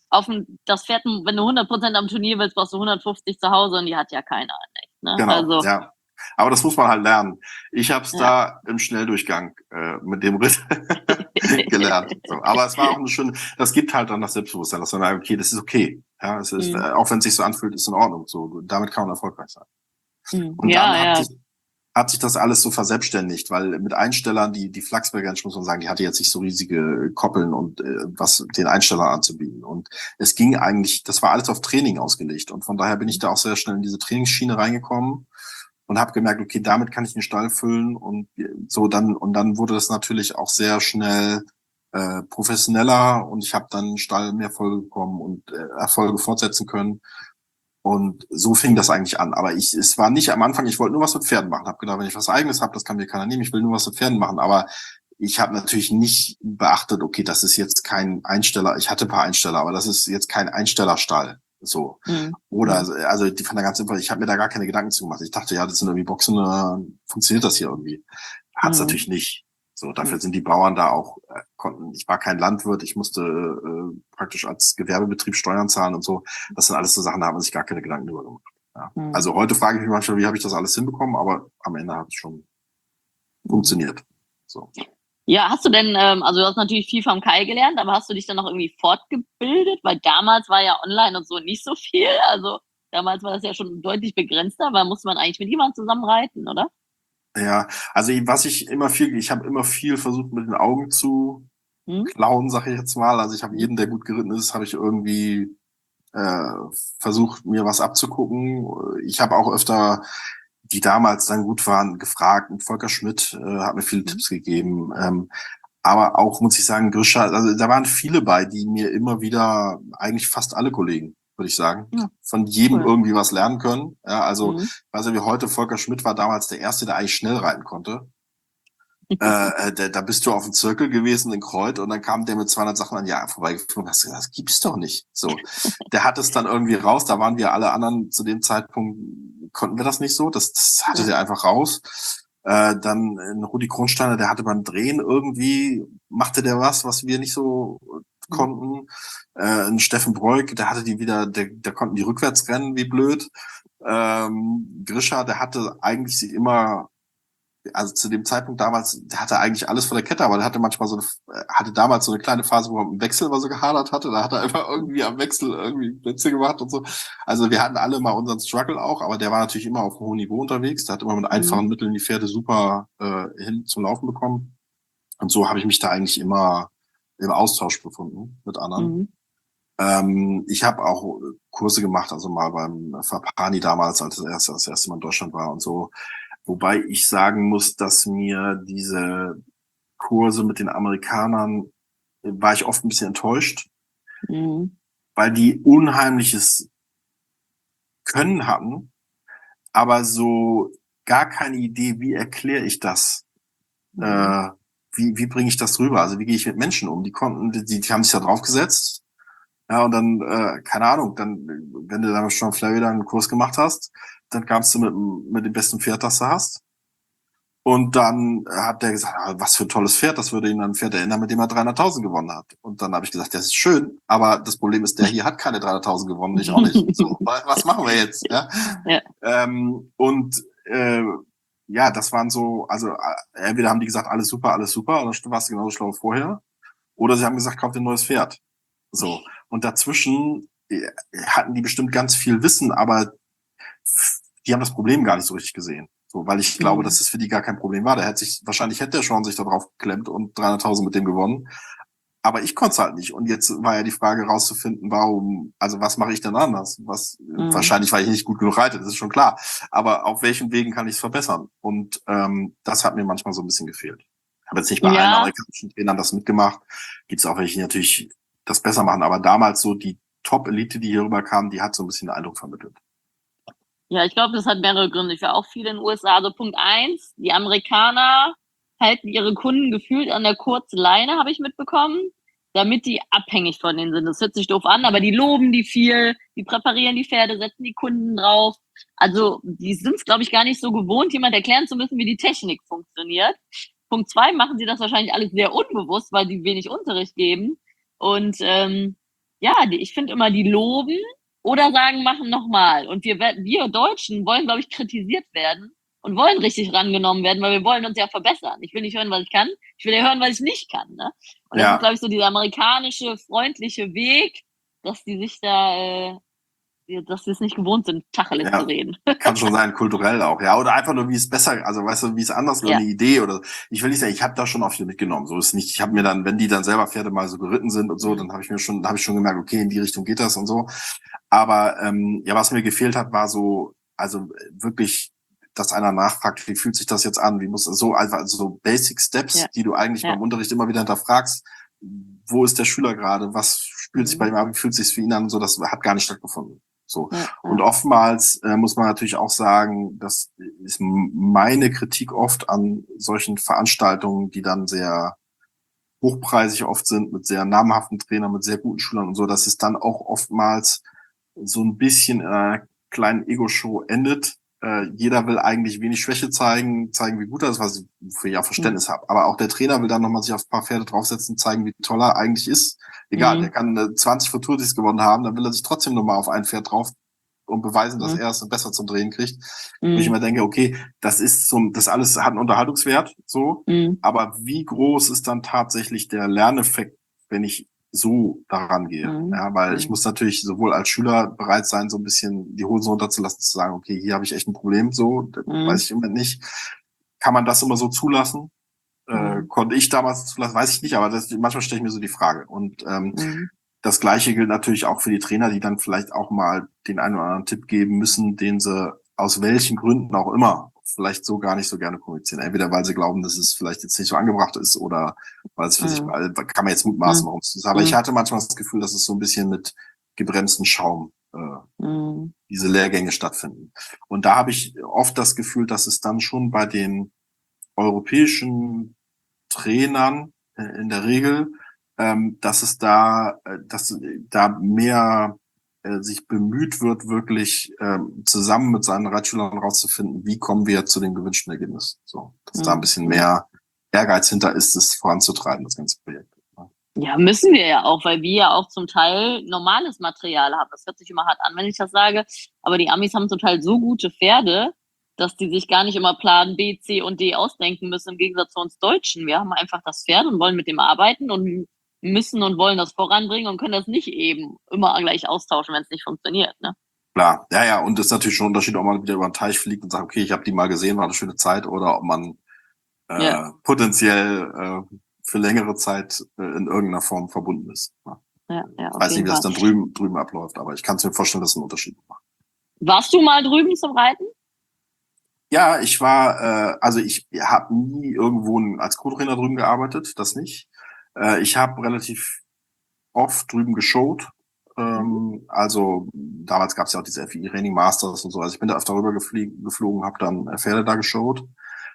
A: das Pferd, wenn du 100% am Turnier willst, brauchst du 150 zu Hause und die hat ja keiner. Nicht, ne?
B: Genau,
A: also,
B: ja. Aber das muss man halt lernen. Ich habe es da im Schnelldurchgang mit dem Ritt gelernt. So. Aber es war auch eine schöne, das gibt halt dann das Selbstbewusstsein, dass man sagt, okay, das ist okay. Ja, es ist, auch wenn es sich so anfühlt, ist in Ordnung. So, damit kann man erfolgreich sein. Und dann hat sich das alles so verselbstständigt, weil mit Einstellern, die Flachsberger, muss man sagen, die hatte jetzt nicht so riesige Koppeln und was den Einstellern anzubieten. Und es ging eigentlich, das war alles auf Training ausgelegt. Und von daher bin ich da auch sehr schnell in diese Trainingsschiene reingekommen und habe gemerkt, okay, damit kann ich den Stall füllen und so dann wurde das natürlich auch sehr schnell professioneller und ich habe dann Stall mehr Erfolge bekommen und Erfolge fortsetzen können. Und so fing das eigentlich an. Aber es war nicht am Anfang, ich wollte nur was mit Pferden machen. Hab gedacht, wenn ich was Eigenes habe, das kann mir keiner nehmen. Ich will nur was mit Pferden machen. Aber ich habe natürlich nicht beachtet, okay, das ist jetzt kein Einsteller. Ich hatte ein paar Einsteller, aber das ist jetzt kein Einstellerstall. So. Oder, also die von der ganzen, ich habe mir da gar keine Gedanken zu gemacht. Ich dachte, ja, das sind irgendwie Boxen, funktioniert das hier irgendwie. Hat's natürlich nicht. So, dafür sind die Bauern da auch, ich war kein Landwirt, ich musste praktisch als Gewerbebetrieb Steuern zahlen und so. Das sind alles so Sachen, da hat man sich gar keine Gedanken drüber gemacht. Ja. Also heute frage ich mich manchmal, wie habe ich das alles hinbekommen, aber am Ende hat es schon funktioniert. So.
A: Ja, hast du denn, also du hast natürlich viel vom Kai gelernt, aber hast du dich dann noch irgendwie fortgebildet? Weil damals war ja online und so nicht so viel. Also damals war das ja schon deutlich begrenzter, weil musste man eigentlich mit jemandem zusammen reiten, oder?
B: Ja, also ich habe immer viel versucht mit den Augen zu klauen, sag ich jetzt mal. Also ich habe jeden, der gut geritten ist, habe ich irgendwie versucht, mir was abzugucken. Ich habe auch öfter, die damals dann gut waren, gefragt. Und Volker Schmidt hat mir viele Tipps gegeben. Aber auch, muss ich sagen, Grisha, also da waren viele bei, die mir immer wieder, eigentlich fast alle Kollegen, würde ich sagen, von jedem irgendwie was lernen können. Ja, also, wie heute, Volker Schmidt war damals der Erste, der eigentlich schnell reiten konnte. Da bist du auf dem Zirkel gewesen in Kreuth und dann kam der mit 200 Sachen an dir vorbeigeflogen und hast gesagt, das gibt's doch nicht. So, der hat es dann irgendwie raus, da waren wir alle anderen zu dem Zeitpunkt, konnten wir das nicht so, das hatte der einfach raus. Dann Rudi Kronsteiner, der hatte beim Drehen irgendwie, machte der was wir nicht so konnten. Ein Steffen Breuk, der hatte der konnten die rückwärts rennen, wie blöd. Grisha, der hatte eigentlich sie immer, also zu dem Zeitpunkt damals, der hatte eigentlich alles vor der Kette, aber der hatte manchmal hatte damals so eine kleine Phase, wo er im Wechsel immer so gehadert hatte, da hat er einfach irgendwie am Wechsel irgendwie Plätze gemacht und so. Also wir hatten alle mal unseren Struggle auch, aber der war natürlich immer auf einem hohen Niveau unterwegs, der hat immer mit einfachen Mitteln die Pferde super hin zum Laufen bekommen. Und so habe ich mich da eigentlich immer im Austausch befunden mit anderen. Ich habe auch Kurse gemacht, also mal beim Fapani damals, als das erste Mal in Deutschland war und so. Wobei ich sagen muss, dass mir diese Kurse mit den Amerikanern, war ich oft ein bisschen enttäuscht, weil die unheimliches Können hatten, aber so gar keine Idee, wie erkläre ich das? Wie bringe ich das rüber? Also wie gehe ich mit Menschen um? Die haben sich da draufgesetzt. Ja, und dann, keine Ahnung, dann, wenn du dann schon vielleicht wieder einen Kurs gemacht hast, dann kamst du mit dem besten Pferd, das du hast. Und dann hat der gesagt, was für ein tolles Pferd, das würde ihn an ein Pferd erinnern, mit dem er 300.000 gewonnen hat. Und dann habe ich gesagt, das ist schön, aber das Problem ist, der hier hat keine 300.000 gewonnen, ich auch nicht. So, was machen wir jetzt? Ja. Ja, das waren so, also entweder haben die gesagt, alles super, und dann warst du genauso schlau vorher. Oder sie haben gesagt, kauft ein neues Pferd. So. Und dazwischen hatten die bestimmt ganz viel Wissen, aber die haben das Problem gar nicht so richtig gesehen. So, weil ich glaube, dass es für die gar kein Problem war. Wahrscheinlich hätte der schon sich da drauf geklemmt und 300.000 mit dem gewonnen. Aber ich konnte es halt nicht. Und jetzt war ja die Frage rauszufinden, was mache ich denn anders? Wahrscheinlich, weil ich nicht gut genug reite, das ist schon klar. Aber auf welchen Wegen kann ich es verbessern? Und das hat mir manchmal so ein bisschen gefehlt. Ich habe jetzt nicht bei allen amerikanischen Trainern das mitgemacht. Gibt es auch welche, die natürlich das besser machen. Aber damals so die Top-Elite, die hier rüberkam, die hat so ein bisschen den Eindruck vermittelt.
A: Ja, ich glaube, das hat mehrere Gründe. Ich war auch viel in den USA. Also Punkt 1, die Amerikaner halten ihre Kunden gefühlt an der kurzen Leine, habe ich mitbekommen, damit die abhängig von denen sind. Das hört sich doof an, aber die loben die viel, die präparieren die Pferde, setzen die Kunden drauf. Also die sind es, glaube ich, gar nicht so gewohnt, jemand erklären zu müssen, wie die Technik funktioniert. Punkt 2, machen sie das wahrscheinlich alles sehr unbewusst, weil sie wenig Unterricht geben. Und ich finde immer, die loben oder sagen, machen nochmal. Und wir Deutschen wollen, glaube ich, kritisiert werden und wollen richtig rangenommen werden, weil wir wollen uns ja verbessern. Ich will nicht hören, was ich kann. Ich will ja hören, was ich nicht kann. Ne? Und das ist, glaube ich, so dieser amerikanische, freundliche Weg, dass die sich da, dass sie es nicht gewohnt sind, Tacheles zu reden.
B: Kann schon sein, kulturell auch, ja. Oder einfach nur, wie es besser, also weißt du, wie es anders oder eine Idee oder ich will nicht sagen, ich habe da schon auch viel mitgenommen. So ist nicht, ich habe mir dann, wenn die dann selber Pferde mal so geritten sind und so, dann habe ich schon gemerkt, okay, in die Richtung geht das und so. Aber was mir gefehlt hat, war so, also wirklich, dass einer nachfragt, wie fühlt sich das jetzt an? Wie muss so einfach, also so Basic Steps, die du eigentlich beim Unterricht immer wieder hinterfragst. Wo ist der Schüler gerade? Was fühlt sich bei ihm an? Wie fühlt sich für ihn an? Und so, das hat gar nicht stattgefunden. So.
A: Ja,
B: Und
A: ja.
B: oftmals muss man natürlich auch sagen, das ist meine Kritik oft an solchen Veranstaltungen, die dann sehr hochpreisig oft sind, mit sehr namhaften Trainern, mit sehr guten Schülern und so, dass es dann auch oftmals so ein bisschen in einer kleinen Ego-Show endet. Jeder will eigentlich wenig Schwäche zeigen, wie gut er ist, was ich für ja Verständnis habe. Aber auch der Trainer will dann nochmal sich auf ein paar Pferde draufsetzen, zeigen, wie toll er eigentlich ist. Egal, der kann 20 Futurities gewonnen haben, dann will er sich trotzdem nochmal auf ein Pferd drauf und beweisen, dass er es besser zum Drehen kriegt. Wo ich immer denke, okay, das alles hat einen Unterhaltungswert, so. Aber wie groß ist dann tatsächlich der Lerneffekt, wenn ich so daran gehe? Ja, weil ich muss natürlich sowohl als Schüler bereit sein, so ein bisschen die Hosen runterzulassen, zu sagen, okay, hier habe ich echt ein Problem, so, das weiß ich im Moment nicht. Kann man das immer so zulassen? Konnte ich damals zulassen, weiß ich nicht, aber manchmal stelle ich mir so die Frage. Und das Gleiche gilt natürlich auch für die Trainer, die dann vielleicht auch mal den einen oder anderen Tipp geben müssen, den sie aus welchen Gründen auch immer vielleicht so gar nicht so gerne kommunizieren. Entweder weil sie glauben, dass es vielleicht jetzt nicht so angebracht ist oder weil es für sich, kann man jetzt mutmaßen, warum es ist. Aber ich hatte manchmal das Gefühl, dass es so ein bisschen mit gebremstem Schaum diese Lehrgänge stattfinden. Und da habe ich oft das Gefühl, dass es dann schon bei den europäischen Trainern in der Regel, dass da mehr sich bemüht wird, wirklich zusammen mit seinen Reitschülern rauszufinden, wie kommen wir zu dem gewünschten Ergebnis. So, dass da ein bisschen mehr Ehrgeiz hinter ist, es voranzutreiben, das ganze Projekt.
A: Ja, müssen wir ja auch, weil wir ja auch zum Teil normales Material haben. Das hört sich immer hart an, wenn ich das sage. Aber die Amis haben zum Teil so gute Pferde, dass die sich gar nicht immer Plan B, C und D ausdenken müssen, im Gegensatz zu uns Deutschen. Wir haben einfach das Pferd und wollen mit dem arbeiten und müssen und wollen das voranbringen und können das nicht eben immer gleich austauschen, wenn es nicht funktioniert. Ne?
B: Klar, ja, und das ist natürlich schon ein Unterschied, ob man wieder über den Teich fliegt und sagt, okay, ich habe die mal gesehen, war eine schöne Zeit, oder ob man potenziell für längere Zeit in irgendeiner Form verbunden ist. Ne?
A: Ja,
B: ich weiß nicht, wie das dann drüben abläuft, aber ich kann es mir vorstellen, dass es einen Unterschied macht.
A: Warst du mal drüben zum Reiten?
B: Ja, ich war, also ich habe nie irgendwo als Co-Trainer drüben gearbeitet, das nicht. Ich habe relativ oft drüben geshowt. Also damals gab es ja auch diese FI Training Masters und so. Also ich bin da öfter rüber geflogen, habe dann Pferde da geshowt.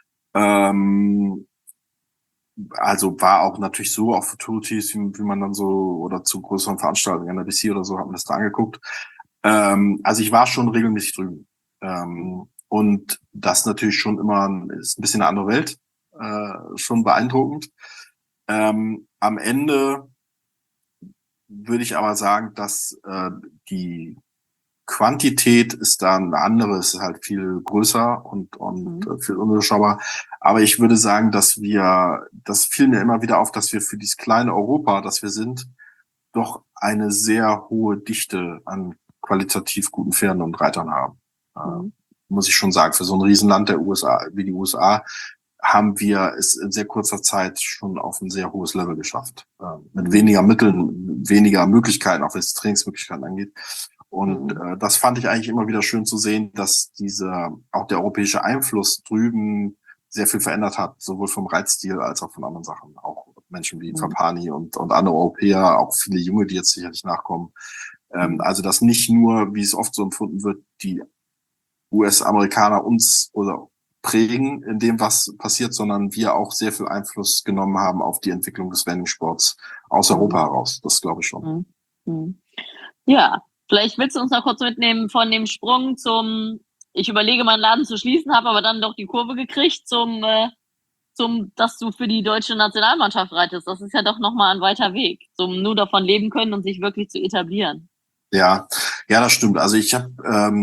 B: Also war auch natürlich so auf Futurities, wie man dann so, oder zu größeren Veranstaltungen, an der BC oder so, haben das da angeguckt. Also ich war schon regelmäßig drüben. Und das natürlich schon immer ist ein bisschen eine andere Welt, schon beeindruckend. Am Ende würde ich aber sagen, dass die Quantität ist da eine andere, ist halt viel größer und viel unüberschaubar. Aber ich würde sagen, das fiel mir immer wieder auf, dass wir für dieses kleine Europa, das wir sind, doch eine sehr hohe Dichte an qualitativ guten Pferden und Reitern haben. Muss ich schon sagen, für so ein Riesenland der USA, wie die USA, haben wir es in sehr kurzer Zeit schon auf ein sehr hohes Level geschafft. Mit weniger Mitteln, weniger Möglichkeiten, auch was Trainingsmöglichkeiten angeht. Und das fand ich eigentlich immer wieder schön zu sehen, dass auch der europäische Einfluss drüben sehr viel verändert hat, sowohl vom Reitstil als auch von anderen Sachen. Auch Menschen wie Fapani und andere Europäer, auch viele Junge, die jetzt sicherlich nachkommen. Also dass nicht nur, wie es oft so empfunden wird, die US-Amerikaner uns oder prägen in dem, was passiert, sondern wir auch sehr viel Einfluss genommen haben auf die Entwicklung des Rennsports aus Europa heraus. Das glaube ich schon.
A: Ja, vielleicht willst du uns noch kurz mitnehmen von dem Sprung ich überlege, meinen Laden zu schließen, habe aber dann doch die Kurve gekriegt dass du für die deutsche Nationalmannschaft reitest. Das ist ja doch nochmal ein weiter Weg, zum nur davon leben können und sich wirklich zu etablieren.
B: Ja, das stimmt. Also ich habe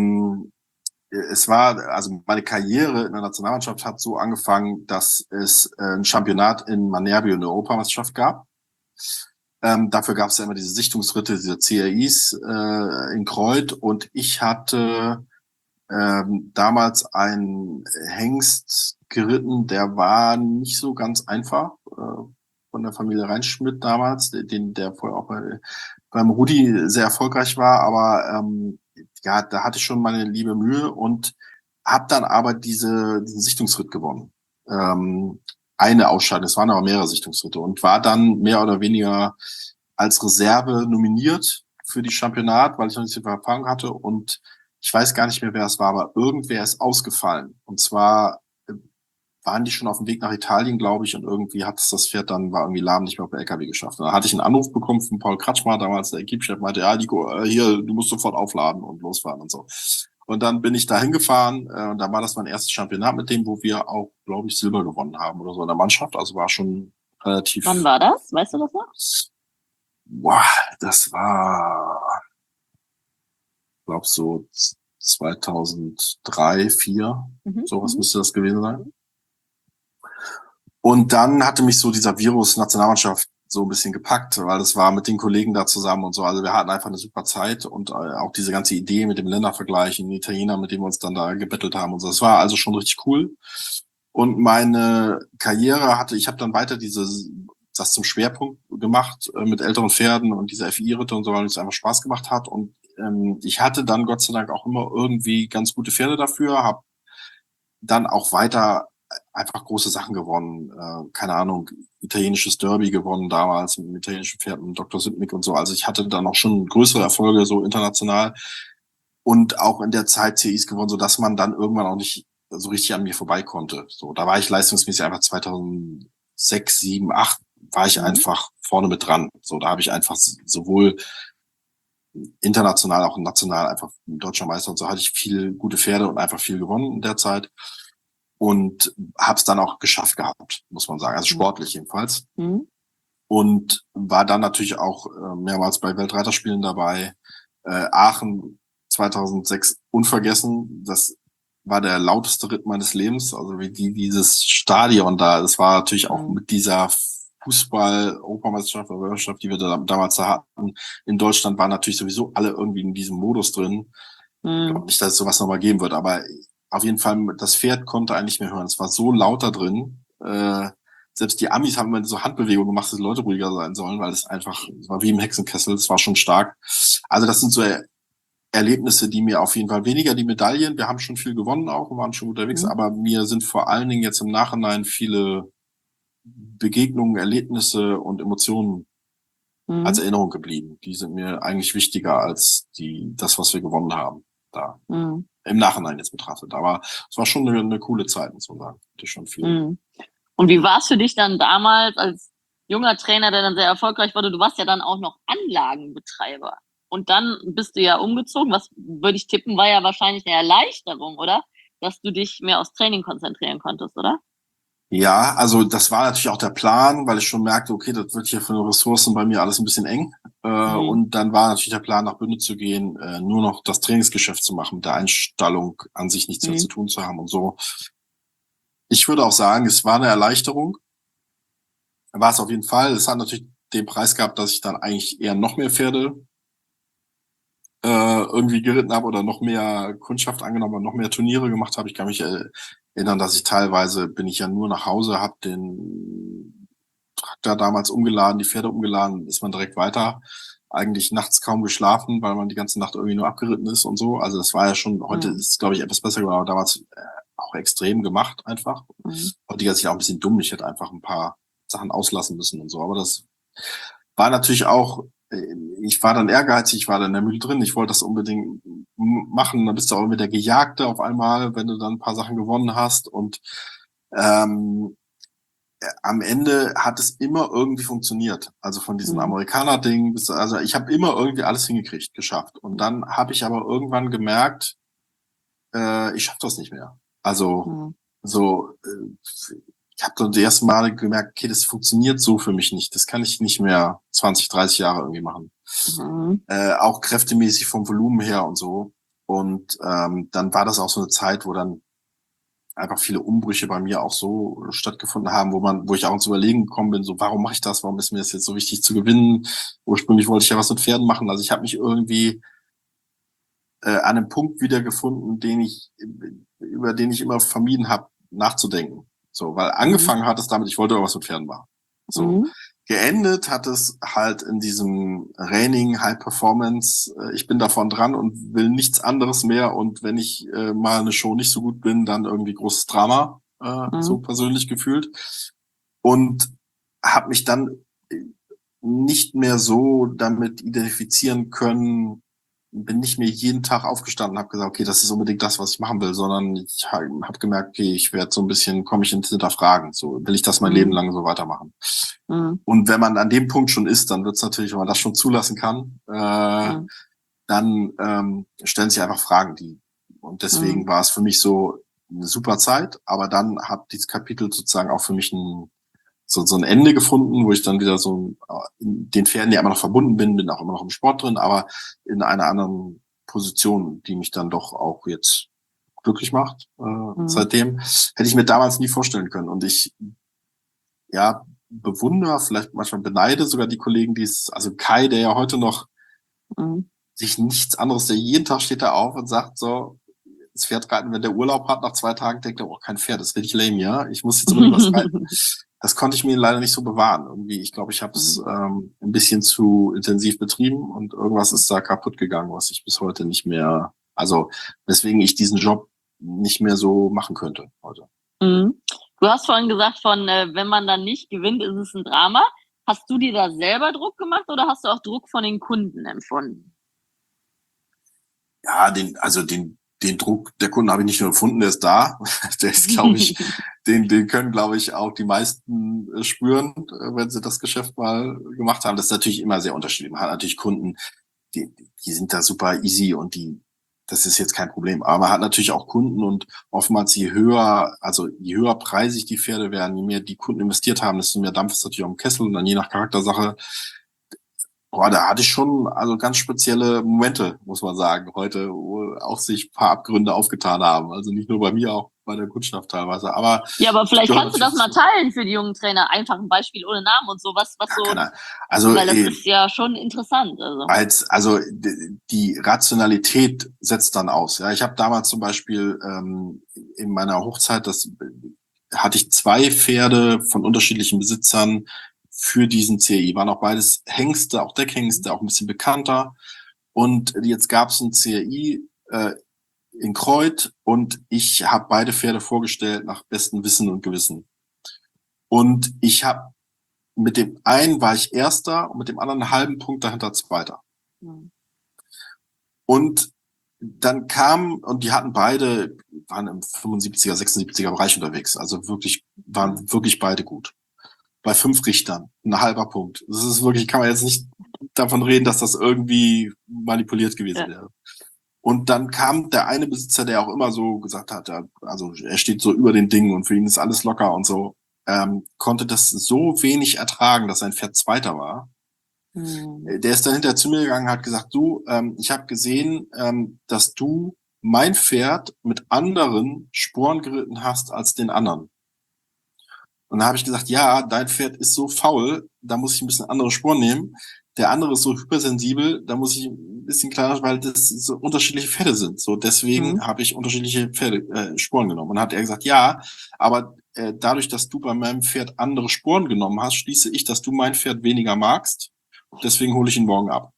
B: also meine Karriere in der Nationalmannschaft hat so angefangen, dass es ein Championat in Manerbi und eine Europameisterschaft gab. Dafür gab es ja immer diese Sichtungsritte, diese CRIs in Kreuth, und ich hatte damals einen Hengst geritten, der war nicht so ganz einfach, von der Familie Reinschmidt damals, der vorher auch beim Rudi sehr erfolgreich war, aber da hatte ich schon meine liebe Mühe und habe dann aber diesen Sichtungsritt gewonnen. Eine Ausscheidung, es waren aber mehrere Sichtungsritte, und war dann mehr oder weniger als Reserve nominiert für die Championat, weil ich noch nicht so viel Erfahrung hatte und ich weiß gar nicht mehr, wer es war, aber irgendwer ist ausgefallen. Und zwar waren die schon auf dem Weg nach Italien, glaube ich, und irgendwie hat es das Pferd dann, war irgendwie lahm, nicht mehr auf der LKW geschafft. Und dann hatte ich einen Anruf bekommen von Paul Kratschmer, damals der Equipchef, meinte, ja, Nico, hier, du musst sofort aufladen und losfahren und so. Und dann bin ich da hingefahren, und da war das mein erstes Championat mit dem, wo wir auch, glaube ich, Silber gewonnen haben oder so in der Mannschaft. Also war schon relativ.
A: Wann war das? Weißt du das noch?
B: Boah, das war, glaube so 2003, 2004, sowas müsste das gewesen sein. Und dann hatte mich so dieser Virus Nationalmannschaft so ein bisschen gepackt, weil das war mit den Kollegen da zusammen und so. Also wir hatten einfach eine super Zeit und auch diese ganze Idee mit dem Ländervergleich, den Italiener, mit dem wir uns dann da gebettelt haben und so. Das war also schon richtig cool. Und meine Karriere ich habe dann weiter das zum Schwerpunkt gemacht mit älteren Pferden und diese FI-Ritte und so, weil es einfach Spaß gemacht hat. Und ich hatte dann Gott sei Dank auch immer irgendwie ganz gute Pferde dafür, habe dann auch weiter einfach große Sachen gewonnen. Keine Ahnung, italienisches Derby gewonnen damals mit dem italienischen Pferd und Dr. Sidmick und so. Also ich hatte dann auch schon größere Erfolge so international und auch in der Zeit CIs gewonnen, so dass man dann irgendwann auch nicht so richtig an mir vorbei konnte. So, da war ich leistungsmäßig einfach 2006, 7, 8 war ich einfach vorne mit dran. So, da habe ich einfach sowohl international, auch national einfach deutscher Meister und so hatte ich viele gute Pferde und einfach viel gewonnen in der Zeit. Und habe es dann auch geschafft gehabt, muss man sagen. Also sportlich jedenfalls. Und war dann natürlich auch mehrmals bei Weltreiterspielen dabei. Aachen 2006 unvergessen. Das war der lauteste Ritt meines Lebens. Also wie dieses Stadion da. Das war natürlich auch mit dieser Fußball-Europameisterschaft oder Weltmeisterschaft, die wir damals da hatten. In Deutschland waren natürlich sowieso alle irgendwie in diesem Modus drin. Ich glaube nicht, dass es sowas nochmal geben wird, aber auf jeden Fall, das Pferd konnte einen nicht mehr hören. Es war so laut da drin. Selbst die Amis haben immer so Handbewegungen gemacht, dass die Leute ruhiger sein sollen, weil es war wie im Hexenkessel. Es war schon stark. Also das sind so Erlebnisse, die mir auf jeden Fall weniger die Medaillen. Wir haben schon viel gewonnen auch und waren schon unterwegs, aber mir sind vor allen Dingen jetzt im Nachhinein viele Begegnungen, Erlebnisse und Emotionen als Erinnerung geblieben. Die sind mir eigentlich wichtiger als das, was wir gewonnen haben. Da. Im Nachhinein jetzt betrachtet. Aber es war schon eine coole Zeit, muss man sagen. Hatte schon viel.
A: Und wie war es für dich dann damals als junger Trainer, der dann sehr erfolgreich wurde? Du warst ja dann auch noch Anlagenbetreiber. Und dann bist du ja umgezogen. Was würde ich tippen, war ja wahrscheinlich eine Erleichterung, oder? Dass du dich mehr aufs Training konzentrieren konntest, oder?
B: Ja, also das war natürlich auch der Plan, weil ich schon merkte, okay, das wird hier von den Ressourcen bei mir alles ein bisschen eng. Und dann war natürlich der Plan, nach Bünde zu gehen, nur noch das Trainingsgeschäft zu machen, mit der Einstallung an sich nichts mehr zu tun zu haben und so. Ich würde auch sagen, es war eine Erleichterung. War es auf jeden Fall. Es hat natürlich den Preis gehabt, dass ich dann eigentlich eher noch mehr Pferde irgendwie geritten habe oder noch mehr Kundschaft angenommen und noch mehr Turniere gemacht habe. Ich kann mich erinnern, dass ich teilweise bin ich ja nur nach Hause, habe den Traktor damals umgeladen, die Pferde umgeladen, ist man direkt weiter. Eigentlich nachts kaum geschlafen, weil man die ganze Nacht irgendwie nur abgeritten ist und so. Also das war ja schon, heute ist es, glaube ich, etwas besser geworden, aber damals auch extrem gemacht einfach. Heute ist ja auch ein bisschen dumm. Ich hätte einfach ein paar Sachen auslassen müssen und so. Aber das war natürlich auch, ich war dann ehrgeizig, ich war dann in der Mühle drin, ich wollte das unbedingt machen. Dann bist du auch wieder der Gejagte auf einmal, wenn du dann ein paar Sachen gewonnen hast. Und am Ende hat es immer irgendwie funktioniert. Also von diesem Amerikaner-Ding, also ich habe immer irgendwie alles hingekriegt, geschafft. Und dann habe ich aber irgendwann gemerkt, ich schaffe das nicht mehr. Also ich habe dann die ersten Male gemerkt, okay, das funktioniert so für mich nicht. Das kann ich nicht mehr 20, 30 Jahre irgendwie machen. Auch kräftemäßig vom Volumen her und so. Und dann war das auch so eine Zeit, wo dann einfach viele Umbrüche bei mir auch so stattgefunden haben, wo ich auch ins Überlegen gekommen bin, so warum mache ich das? Warum ist mir das jetzt so wichtig zu gewinnen? Ursprünglich wollte ich ja was mit Pferden machen. Also ich habe mich irgendwie an einem Punkt wiedergefunden, über den ich immer vermieden habe, nachzudenken. So, weil angefangen hat es damit, ich wollte was mit Pferden machen. So. Geendet hat es halt in diesem Reining, High Performance. Ich bin davon dran und will nichts anderes mehr. Und wenn ich mal eine Show nicht so gut bin, dann irgendwie großes Drama, so persönlich gefühlt. Und habe mich dann nicht mehr so damit identifizieren können, bin nicht mehr jeden Tag aufgestanden und habe gesagt, okay, das ist unbedingt das, was ich machen will, sondern ich habe gemerkt, okay, ich werde so ein bisschen, komme ich ins Hinterfragen. So, will ich das mein Leben lang so weitermachen? Und wenn man an dem Punkt schon ist, dann wird es natürlich, wenn man das schon zulassen kann, dann stellen sich einfach Fragen, und deswegen war es für mich so eine super Zeit, aber dann hat dieses Kapitel sozusagen auch für mich so ein Ende gefunden, wo ich dann wieder so in den Pferden ja immer noch verbunden bin auch immer noch im Sport drin, aber in einer anderen Position, die mich dann doch auch jetzt glücklich macht. Seitdem hätte ich mir damals nie vorstellen können. Und ich bewundere, vielleicht manchmal beneide sogar die Kollegen, also Kai, der ja heute noch sich nichts anderes, der jeden Tag steht da auf und sagt so, das Pferd reiten, wenn der Urlaub hat, nach 2 Tagen denkt er, oh, kein Pferd, das ist richtig lame, ja. Ich muss jetzt unbedingt was reiten. Das konnte ich mir leider nicht so bewahren. Irgendwie, ich glaube, ich habe es ein bisschen zu intensiv betrieben und irgendwas ist da kaputt gegangen, was ich bis heute nicht mehr, also weswegen ich diesen Job nicht mehr so machen könnte heute.
A: Du hast vorhin gesagt, wenn man dann nicht gewinnt, ist es ein Drama. Hast du dir da selber Druck gemacht oder hast du auch Druck von den Kunden empfunden?
B: Ja, den Druck der Kunden habe ich nicht nur empfunden, der ist da. Der ist, glaube ich, den können, glaube ich, auch die meisten spüren, wenn sie das Geschäft mal gemacht haben. Das ist natürlich immer sehr unterschiedlich. Man hat natürlich Kunden, die sind da super easy und das ist jetzt kein Problem. Aber man hat natürlich auch Kunden und oftmals je höher preisig die Pferde werden, je mehr die Kunden investiert haben, desto mehr Dampf ist natürlich auch im Kessel und dann je nach Charaktersache. Da hatte ich schon also ganz spezielle Momente, muss man sagen, heute, wo auch sich ein paar Abgründe aufgetan haben. Also nicht nur bei mir, auch bei der Kundschaft teilweise. Aber
A: vielleicht kannst du das mal teilen für die jungen Trainer. Einfach ein Beispiel ohne Namen und so, was so.
B: Also,
A: weil das ist ja schon interessant.
B: Also die Rationalität setzt dann aus. Ja, ich habe damals zum Beispiel in meiner Hochzeit, hatte ich 2 Pferde von unterschiedlichen Besitzern für diesen CRI. Waren auch beides Hengste, auch Deckhengste, auch ein bisschen bekannter. Und jetzt gab es ein CRI in Kreuth und ich habe beide Pferde vorgestellt nach bestem Wissen und Gewissen. Und mit dem einen war ich Erster und mit dem anderen einen halben Punkt dahinter Zweiter. Und dann und die waren im 75er, 76er Bereich unterwegs. Also waren wirklich beide gut. Bei 5 Richtern, ein halber Punkt. Das ist wirklich, kann man jetzt nicht davon reden, dass das irgendwie manipuliert gewesen wäre. Und dann kam der eine Besitzer, der auch immer so gesagt hat, also er steht so über den Dingen und für ihn ist alles locker und so, konnte das so wenig ertragen, dass sein Pferd Zweiter war. Der ist dann hinterher zu mir gegangen und hat gesagt, du, ich habe gesehen, dass du mein Pferd mit anderen Sporen geritten hast als den anderen. Und da habe ich gesagt, ja, dein Pferd ist so faul, da muss ich ein bisschen andere Sporen nehmen. Der andere ist so hypersensibel, da muss ich ein bisschen kleiner, weil das so unterschiedliche Pferde sind. So deswegen habe ich unterschiedliche Sporen genommen. Und dann hat er gesagt, ja, aber dadurch, dass du bei meinem Pferd andere Sporen genommen hast, schließe ich, dass du mein Pferd weniger magst. Deswegen hole ich ihn morgen ab.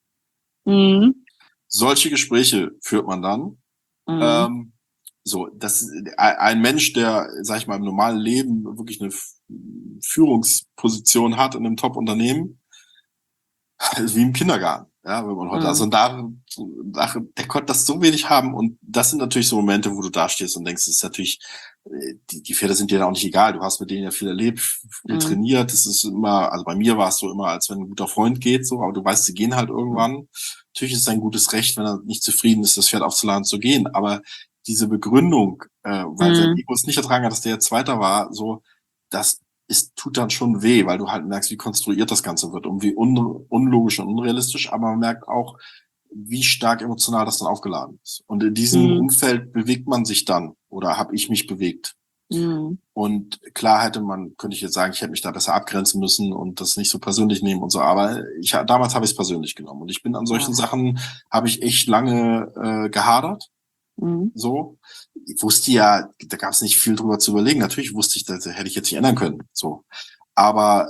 B: Solche Gespräche führt man dann. Das ein Mensch, der, sag ich mal, im normalen Leben wirklich eine Führungsposition hat in einem Top-Unternehmen, ist wie im Kindergarten, ja, wenn man heute, also der konnte das so wenig haben und das sind natürlich so Momente, wo du da stehst und denkst, es ist natürlich, die Pferde sind dir da auch nicht egal, du hast mit denen ja viel erlebt, viel trainiert, es ist immer, also bei mir war es so immer, als wenn ein guter Freund geht, so, aber du weißt, sie gehen halt irgendwann. Natürlich ist es ein gutes Recht, wenn er nicht zufrieden ist, das Pferd aufzuladen zu gehen, aber diese Begründung, weil sein Ego es nicht ertragen hat, dass der jetzt Zweiter war, so, tut dann schon weh, weil du halt merkst, wie konstruiert das Ganze wird und wie unlogisch und unrealistisch, aber man merkt auch, wie stark emotional das dann aufgeladen ist. Und in diesem Umfeld bewegt man sich dann, oder habe ich mich bewegt. Und klar könnte ich jetzt sagen, ich hätte mich da besser abgrenzen müssen und das nicht so persönlich nehmen und so, aber damals habe ich es persönlich genommen und ich bin an solchen Sachen, habe ich echt lange gehadert. So, ich wusste ja, da gab es nicht viel drüber zu überlegen. Natürlich wusste ich, das hätte ich jetzt nicht ändern können. So, aber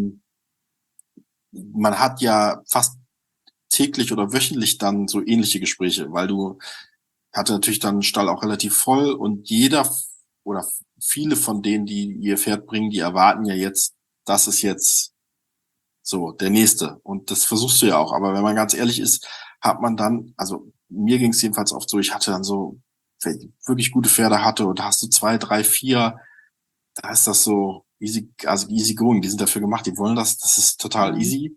B: man hat ja fast täglich oder wöchentlich dann so ähnliche Gespräche, weil hatte natürlich dann den Stall auch relativ voll und jeder oder viele von denen, die ihr Pferd bringen, die erwarten ja jetzt, dass es jetzt So, der nächste. Und das versuchst du ja auch. Aber wenn man ganz ehrlich ist, hat man dann, also mir ging es jedenfalls oft so, ich hatte dann so, wenn ich wirklich gute Pferde hatte und da hast du 2, 3, 4, da ist das so easy going, die sind dafür gemacht, die wollen das ist total easy.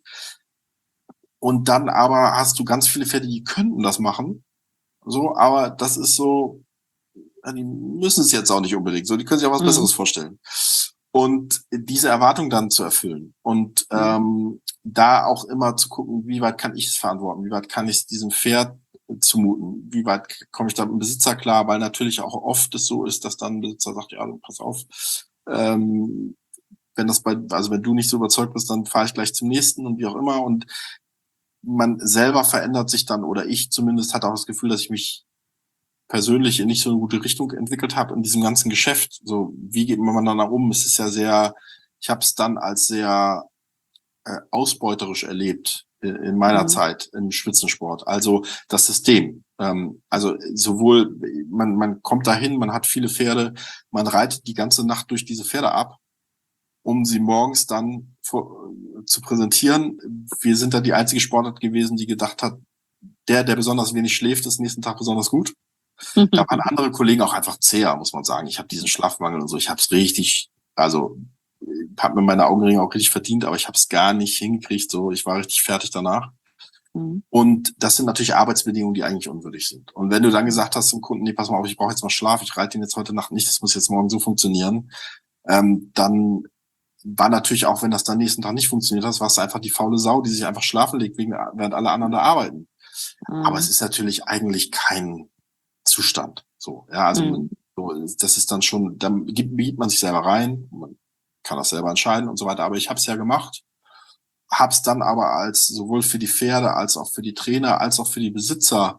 B: Und dann aber hast du ganz viele Pferde, die könnten das machen, so, aber das ist so, ja, die müssen es jetzt auch nicht unbedingt, so, die können sich auch was Besseres vorstellen. Und diese Erwartung dann zu erfüllen und da auch immer zu gucken, wie weit kann ich es verantworten, wie weit kann ich es diesem Pferd zumuten, wie weit komme ich da mit dem Besitzer klar, weil natürlich auch oft es so ist, dass dann ein Besitzer sagt, ja, pass auf, wenn wenn du nicht so überzeugt bist, dann fahre ich gleich zum nächsten und wie auch immer. Und man selber verändert sich dann, oder ich zumindest hatte auch das Gefühl, dass ich mich persönlich in nicht so eine gute Richtung entwickelt habe in diesem ganzen Geschäft. So, wie geht man dann da um? Es ist ja sehr, ich habe es dann als sehr ausbeuterisch erlebt in meiner Zeit im Spitzensport. Also das System. Also sowohl, man kommt dahin, man hat viele Pferde, man reitet die ganze Nacht durch diese Pferde ab, um sie morgens dann zu präsentieren. Wir sind da die einzige Sportart gewesen, die gedacht hat, der besonders wenig schläft, ist nächsten Tag besonders gut. Da waren andere Kollegen auch einfach zäher, muss man sagen. Ich habe diesen Schlafmangel und so, ich habe es richtig, also habe mir meine Augenringe auch richtig verdient, aber ich habe es gar nicht hingekriegt. So, ich war richtig fertig danach. Und das sind natürlich Arbeitsbedingungen, die eigentlich unwürdig sind. Und wenn du dann gesagt hast zum Kunden, nee, pass mal auf, ich brauche jetzt mal Schlaf, ich reite ihn jetzt heute Nacht nicht, das muss jetzt morgen so funktionieren, dann war natürlich auch, wenn das dann nächsten Tag nicht funktioniert hat, war es einfach die faule Sau, die sich einfach schlafen legt, während alle anderen da arbeiten. Aber es ist natürlich eigentlich kein Zustand. So, ja, also so, das ist dann schon, dann begibt man sich selber rein, man kann das selber entscheiden und so weiter. Aber ich habe es ja gemacht, habe es dann aber als sowohl für die Pferde als auch für die Trainer als auch für die Besitzer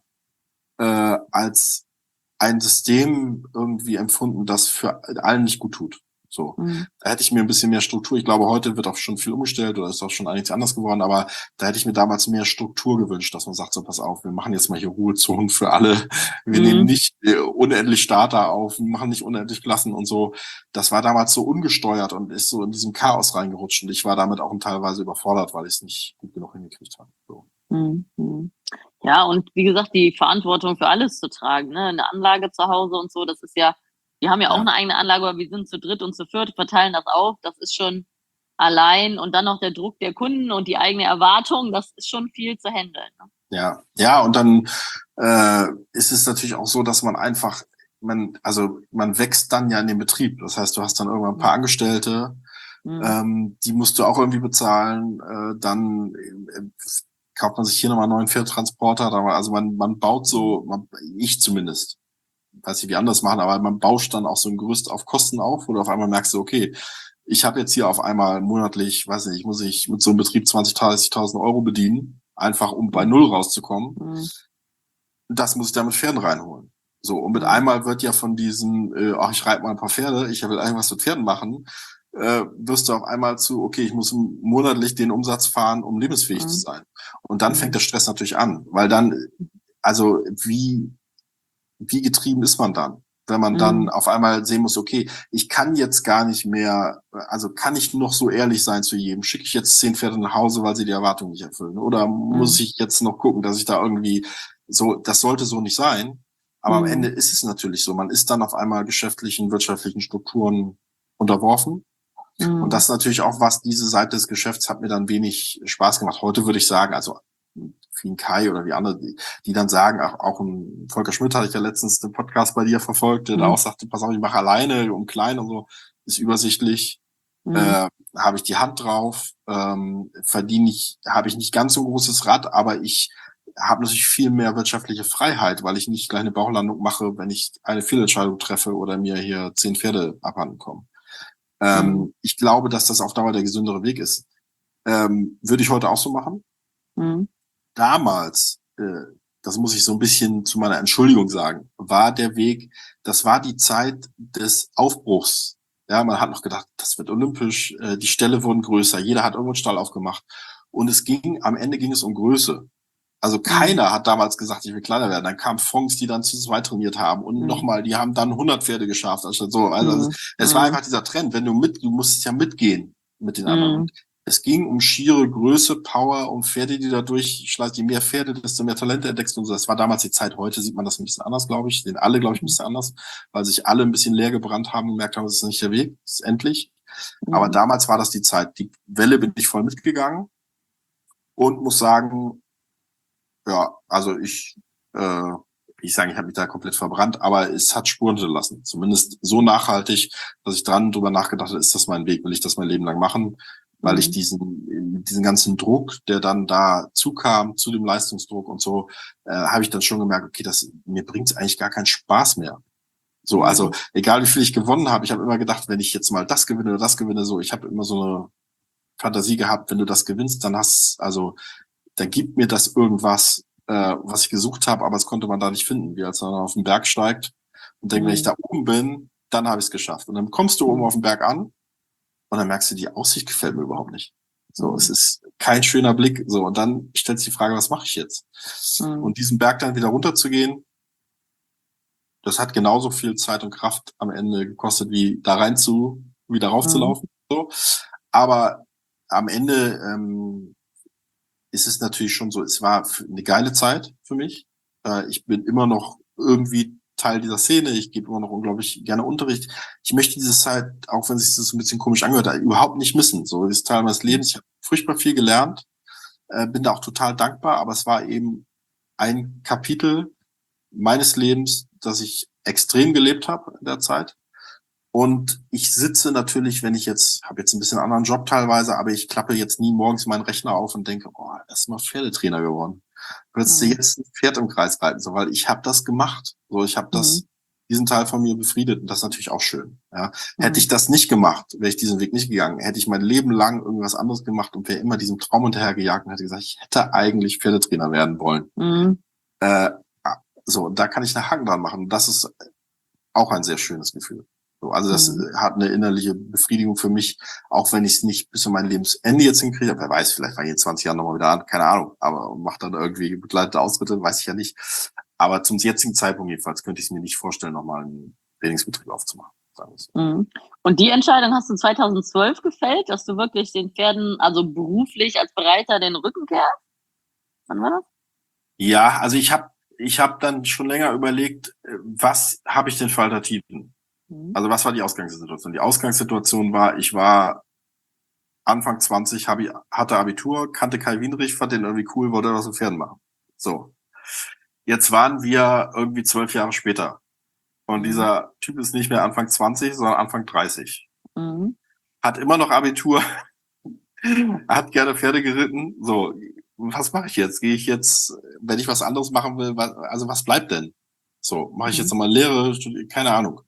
B: als ein System irgendwie empfunden, das für allen nicht gut tut. So, da hätte ich mir ein bisschen mehr Struktur. Ich glaube, heute wird auch schon viel umgestellt oder ist auch schon einiges anders geworden, aber da hätte ich mir damals mehr Struktur gewünscht, dass man sagt, so pass auf, wir machen jetzt mal hier Ruhezonen für alle. Wir nehmen nicht unendlich Starter auf, wir machen nicht unendlich Klassen und so. Das war damals so ungesteuert und ist so in diesem Chaos reingerutscht und ich war damit auch teilweise überfordert, weil ich es nicht gut genug hingekriegt habe. So.
A: Ja, und wie gesagt, die Verantwortung für alles zu tragen, ne? Eine Anlage zu Hause und so, das ist ja, wir haben ja auch eine eigene Anlage, aber wir sind zu dritt und zu viert, verteilen das auf. Das ist schon allein und dann noch der Druck der Kunden und die eigene Erwartung, das ist schon viel zu handeln. Ne?
B: Ja, und dann ist es natürlich auch so, dass man einfach, man wächst dann ja in den Betrieb. Das heißt, du hast dann irgendwann ein paar Angestellte, die musst du auch irgendwie bezahlen. Dann kauft man sich hier nochmal einen neuen Pferdtransporter. Also man baut so, ich zumindest, weiß nicht, wie andere das machen, aber man bauscht dann auch so ein Gerüst auf Kosten auf, wo du auf einmal merkst, okay, ich habe jetzt hier auf einmal monatlich, weiß nicht, muss ich mit so einem Betrieb 20.000, 30.000 Euro bedienen, einfach um bei Null rauszukommen. Das muss ich da mit Pferden reinholen. So, und mit einmal wird ja von diesem, ich reite mal ein paar Pferde, ich will irgendwas mit Pferden machen, wirst du auf einmal zu, okay, ich muss monatlich den Umsatz fahren, um lebensfähig zu sein. Und dann fängt der Stress natürlich an, weil dann, also wie getrieben ist man dann, wenn man dann auf einmal sehen muss, okay, ich kann jetzt gar nicht mehr, also kann ich noch so ehrlich sein zu jedem? Schicke ich jetzt 10 Pferde nach Hause, weil sie die Erwartungen nicht erfüllen? Oder muss ich jetzt noch gucken, dass ich da irgendwie so, das sollte so nicht sein. Aber am Ende ist es natürlich so. Man ist dann auf einmal geschäftlichen, wirtschaftlichen Strukturen unterworfen. Und das ist natürlich auch was, diese Seite des Geschäfts hat mir dann wenig Spaß gemacht. Heute würde ich sagen, also wie ein Kai oder wie andere, die dann sagen, auch ein Volker Schmidt hatte ich ja letztens den Podcast bei dir verfolgt, der da auch sagte, pass auf, ich mache alleine und klein und so, ist übersichtlich, habe ich die Hand drauf, habe ich nicht ganz so ein großes Rad, aber ich habe natürlich viel mehr wirtschaftliche Freiheit, weil ich nicht gleich eine Bauchlandung mache, wenn ich eine Fehlentscheidung treffe oder mir hier 10 Pferde abhanden kommen. Ich glaube, dass das auf Dauer der gesündere Weg ist. Würde ich heute auch so machen. Damals, das muss ich so ein bisschen zu meiner Entschuldigung sagen, war der Weg, das war die Zeit des Aufbruchs. Ja, man hat noch gedacht, das wird olympisch, die Ställe wurden größer, jeder hat irgendwo einen Stall aufgemacht. Und am Ende ging es um Größe. Also keiner hat damals gesagt, ich will kleiner werden. Dann kamen Fonds, die dann zu zweit trainiert haben und nochmal, die haben dann 100 Pferde geschafft, anstatt so. Also es war einfach dieser Trend, du musstest ja mitgehen mit den anderen. Und es ging um schiere Größe, Power, um Pferde, die da durchschleißen. Je mehr Pferde, desto mehr Talente entdeckst du. Und so. Das war damals die Zeit. Heute sieht man das ein bisschen anders, glaube ich. Sehen alle, glaube ich, ein bisschen anders, weil sich alle ein bisschen leer gebrannt haben und gemerkt haben, das ist nicht der Weg, das ist endlich. Aber damals war das die Zeit. Die Welle bin ich voll mitgegangen und muss sagen, ja, also ich sage, ich habe mich da komplett verbrannt, aber es hat Spuren hinterlassen. Zumindest so nachhaltig, dass ich drüber nachgedacht habe, ist das mein Weg, will ich das mein Leben lang machen? Weil ich diesen ganzen Druck, der dann da zukam, zu dem Leistungsdruck und so, habe ich dann schon gemerkt, okay, mir bringt es eigentlich gar keinen Spaß mehr. So, also egal wie viel ich gewonnen habe, ich habe immer gedacht, wenn ich jetzt mal das gewinne oder das gewinne, so, ich habe immer so eine Fantasie gehabt, wenn du das gewinnst, dann gibt mir das irgendwas, was ich gesucht habe, aber das konnte man da nicht finden, wie als man auf den Berg steigt und denkt, wenn ich da oben bin, dann habe ich es geschafft. Und dann kommst du oben auf den Berg an und dann merkst du, die Aussicht gefällt mir überhaupt nicht. So, es ist kein schöner Blick. So, und dann stellt sich die Frage, was mache ich jetzt? Und diesen Berg dann wieder runterzugehen, das hat genauso viel Zeit und Kraft am Ende gekostet, wie da wieder raufzulaufen. So. Aber am Ende ist es natürlich schon so, es war eine geile Zeit für mich. Ich bin immer noch irgendwie Teil dieser Szene. Ich gebe immer noch unglaublich gerne Unterricht. Ich möchte diese Zeit, auch wenn es sich das ein bisschen komisch angehört hat, überhaupt nicht missen. So, das ist Teil meines Lebens. Ich habe furchtbar viel gelernt, bin da auch total dankbar, aber es war eben ein Kapitel meines Lebens, das ich extrem gelebt habe in der Zeit. Und ich sitze natürlich, habe jetzt ein bisschen einen anderen Job teilweise, aber ich klappe jetzt nie morgens meinen Rechner auf und denke, oh, erst mal Pferdetrainer geworden. Würdest du jetzt ein Pferd im Kreis reiten? So, weil ich habe das gemacht. So, ich habe diesen Teil von mir befriedet und das ist natürlich auch schön. Ja. Hätte ich das nicht gemacht, wäre ich diesen Weg nicht gegangen, hätte ich mein Leben lang irgendwas anderes gemacht und wäre immer diesem Traum hinterhergejagt und hätte gesagt, ich hätte eigentlich Pferdetrainer werden wollen. So, da kann ich einen Haken dran machen. Das ist auch ein sehr schönes Gefühl. So, also das hat eine innerliche Befriedigung für mich, auch wenn ich es nicht bis zu meinem Lebensende jetzt hinkriege. Wer weiß, vielleicht fange ich in 20 Jahren nochmal wieder an, keine Ahnung, aber macht dann irgendwie begleitete Ausritte, weiß ich ja nicht. Aber zum jetzigen Zeitpunkt jedenfalls könnte ich es mir nicht vorstellen, nochmal einen Trainingsbetrieb aufzumachen. Sagen wir so.
A: Und die Entscheidung hast du 2012 gefällt, dass du wirklich den Pferden, also beruflich als Bereiter, den Rücken kehrst? Wann war das?
B: Ja, also ich hab dann schon länger überlegt, was habe ich denn für Alternativen? Also was war die Ausgangssituation? Die Ausgangssituation war, ich war Anfang 20, hatte Abitur, kannte Kai Wienrich, fand den irgendwie cool, wollte was mit Pferden machen. So. Jetzt waren wir irgendwie 12 Jahre später. Und dieser Typ ist nicht mehr Anfang 20, sondern Anfang 30. Hat immer noch Abitur, hat gerne Pferde geritten. So, was mache ich jetzt? Gehe ich jetzt, wenn ich was anderes machen will, was bleibt denn? So, mache ich jetzt nochmal Lehre? Keine Ahnung.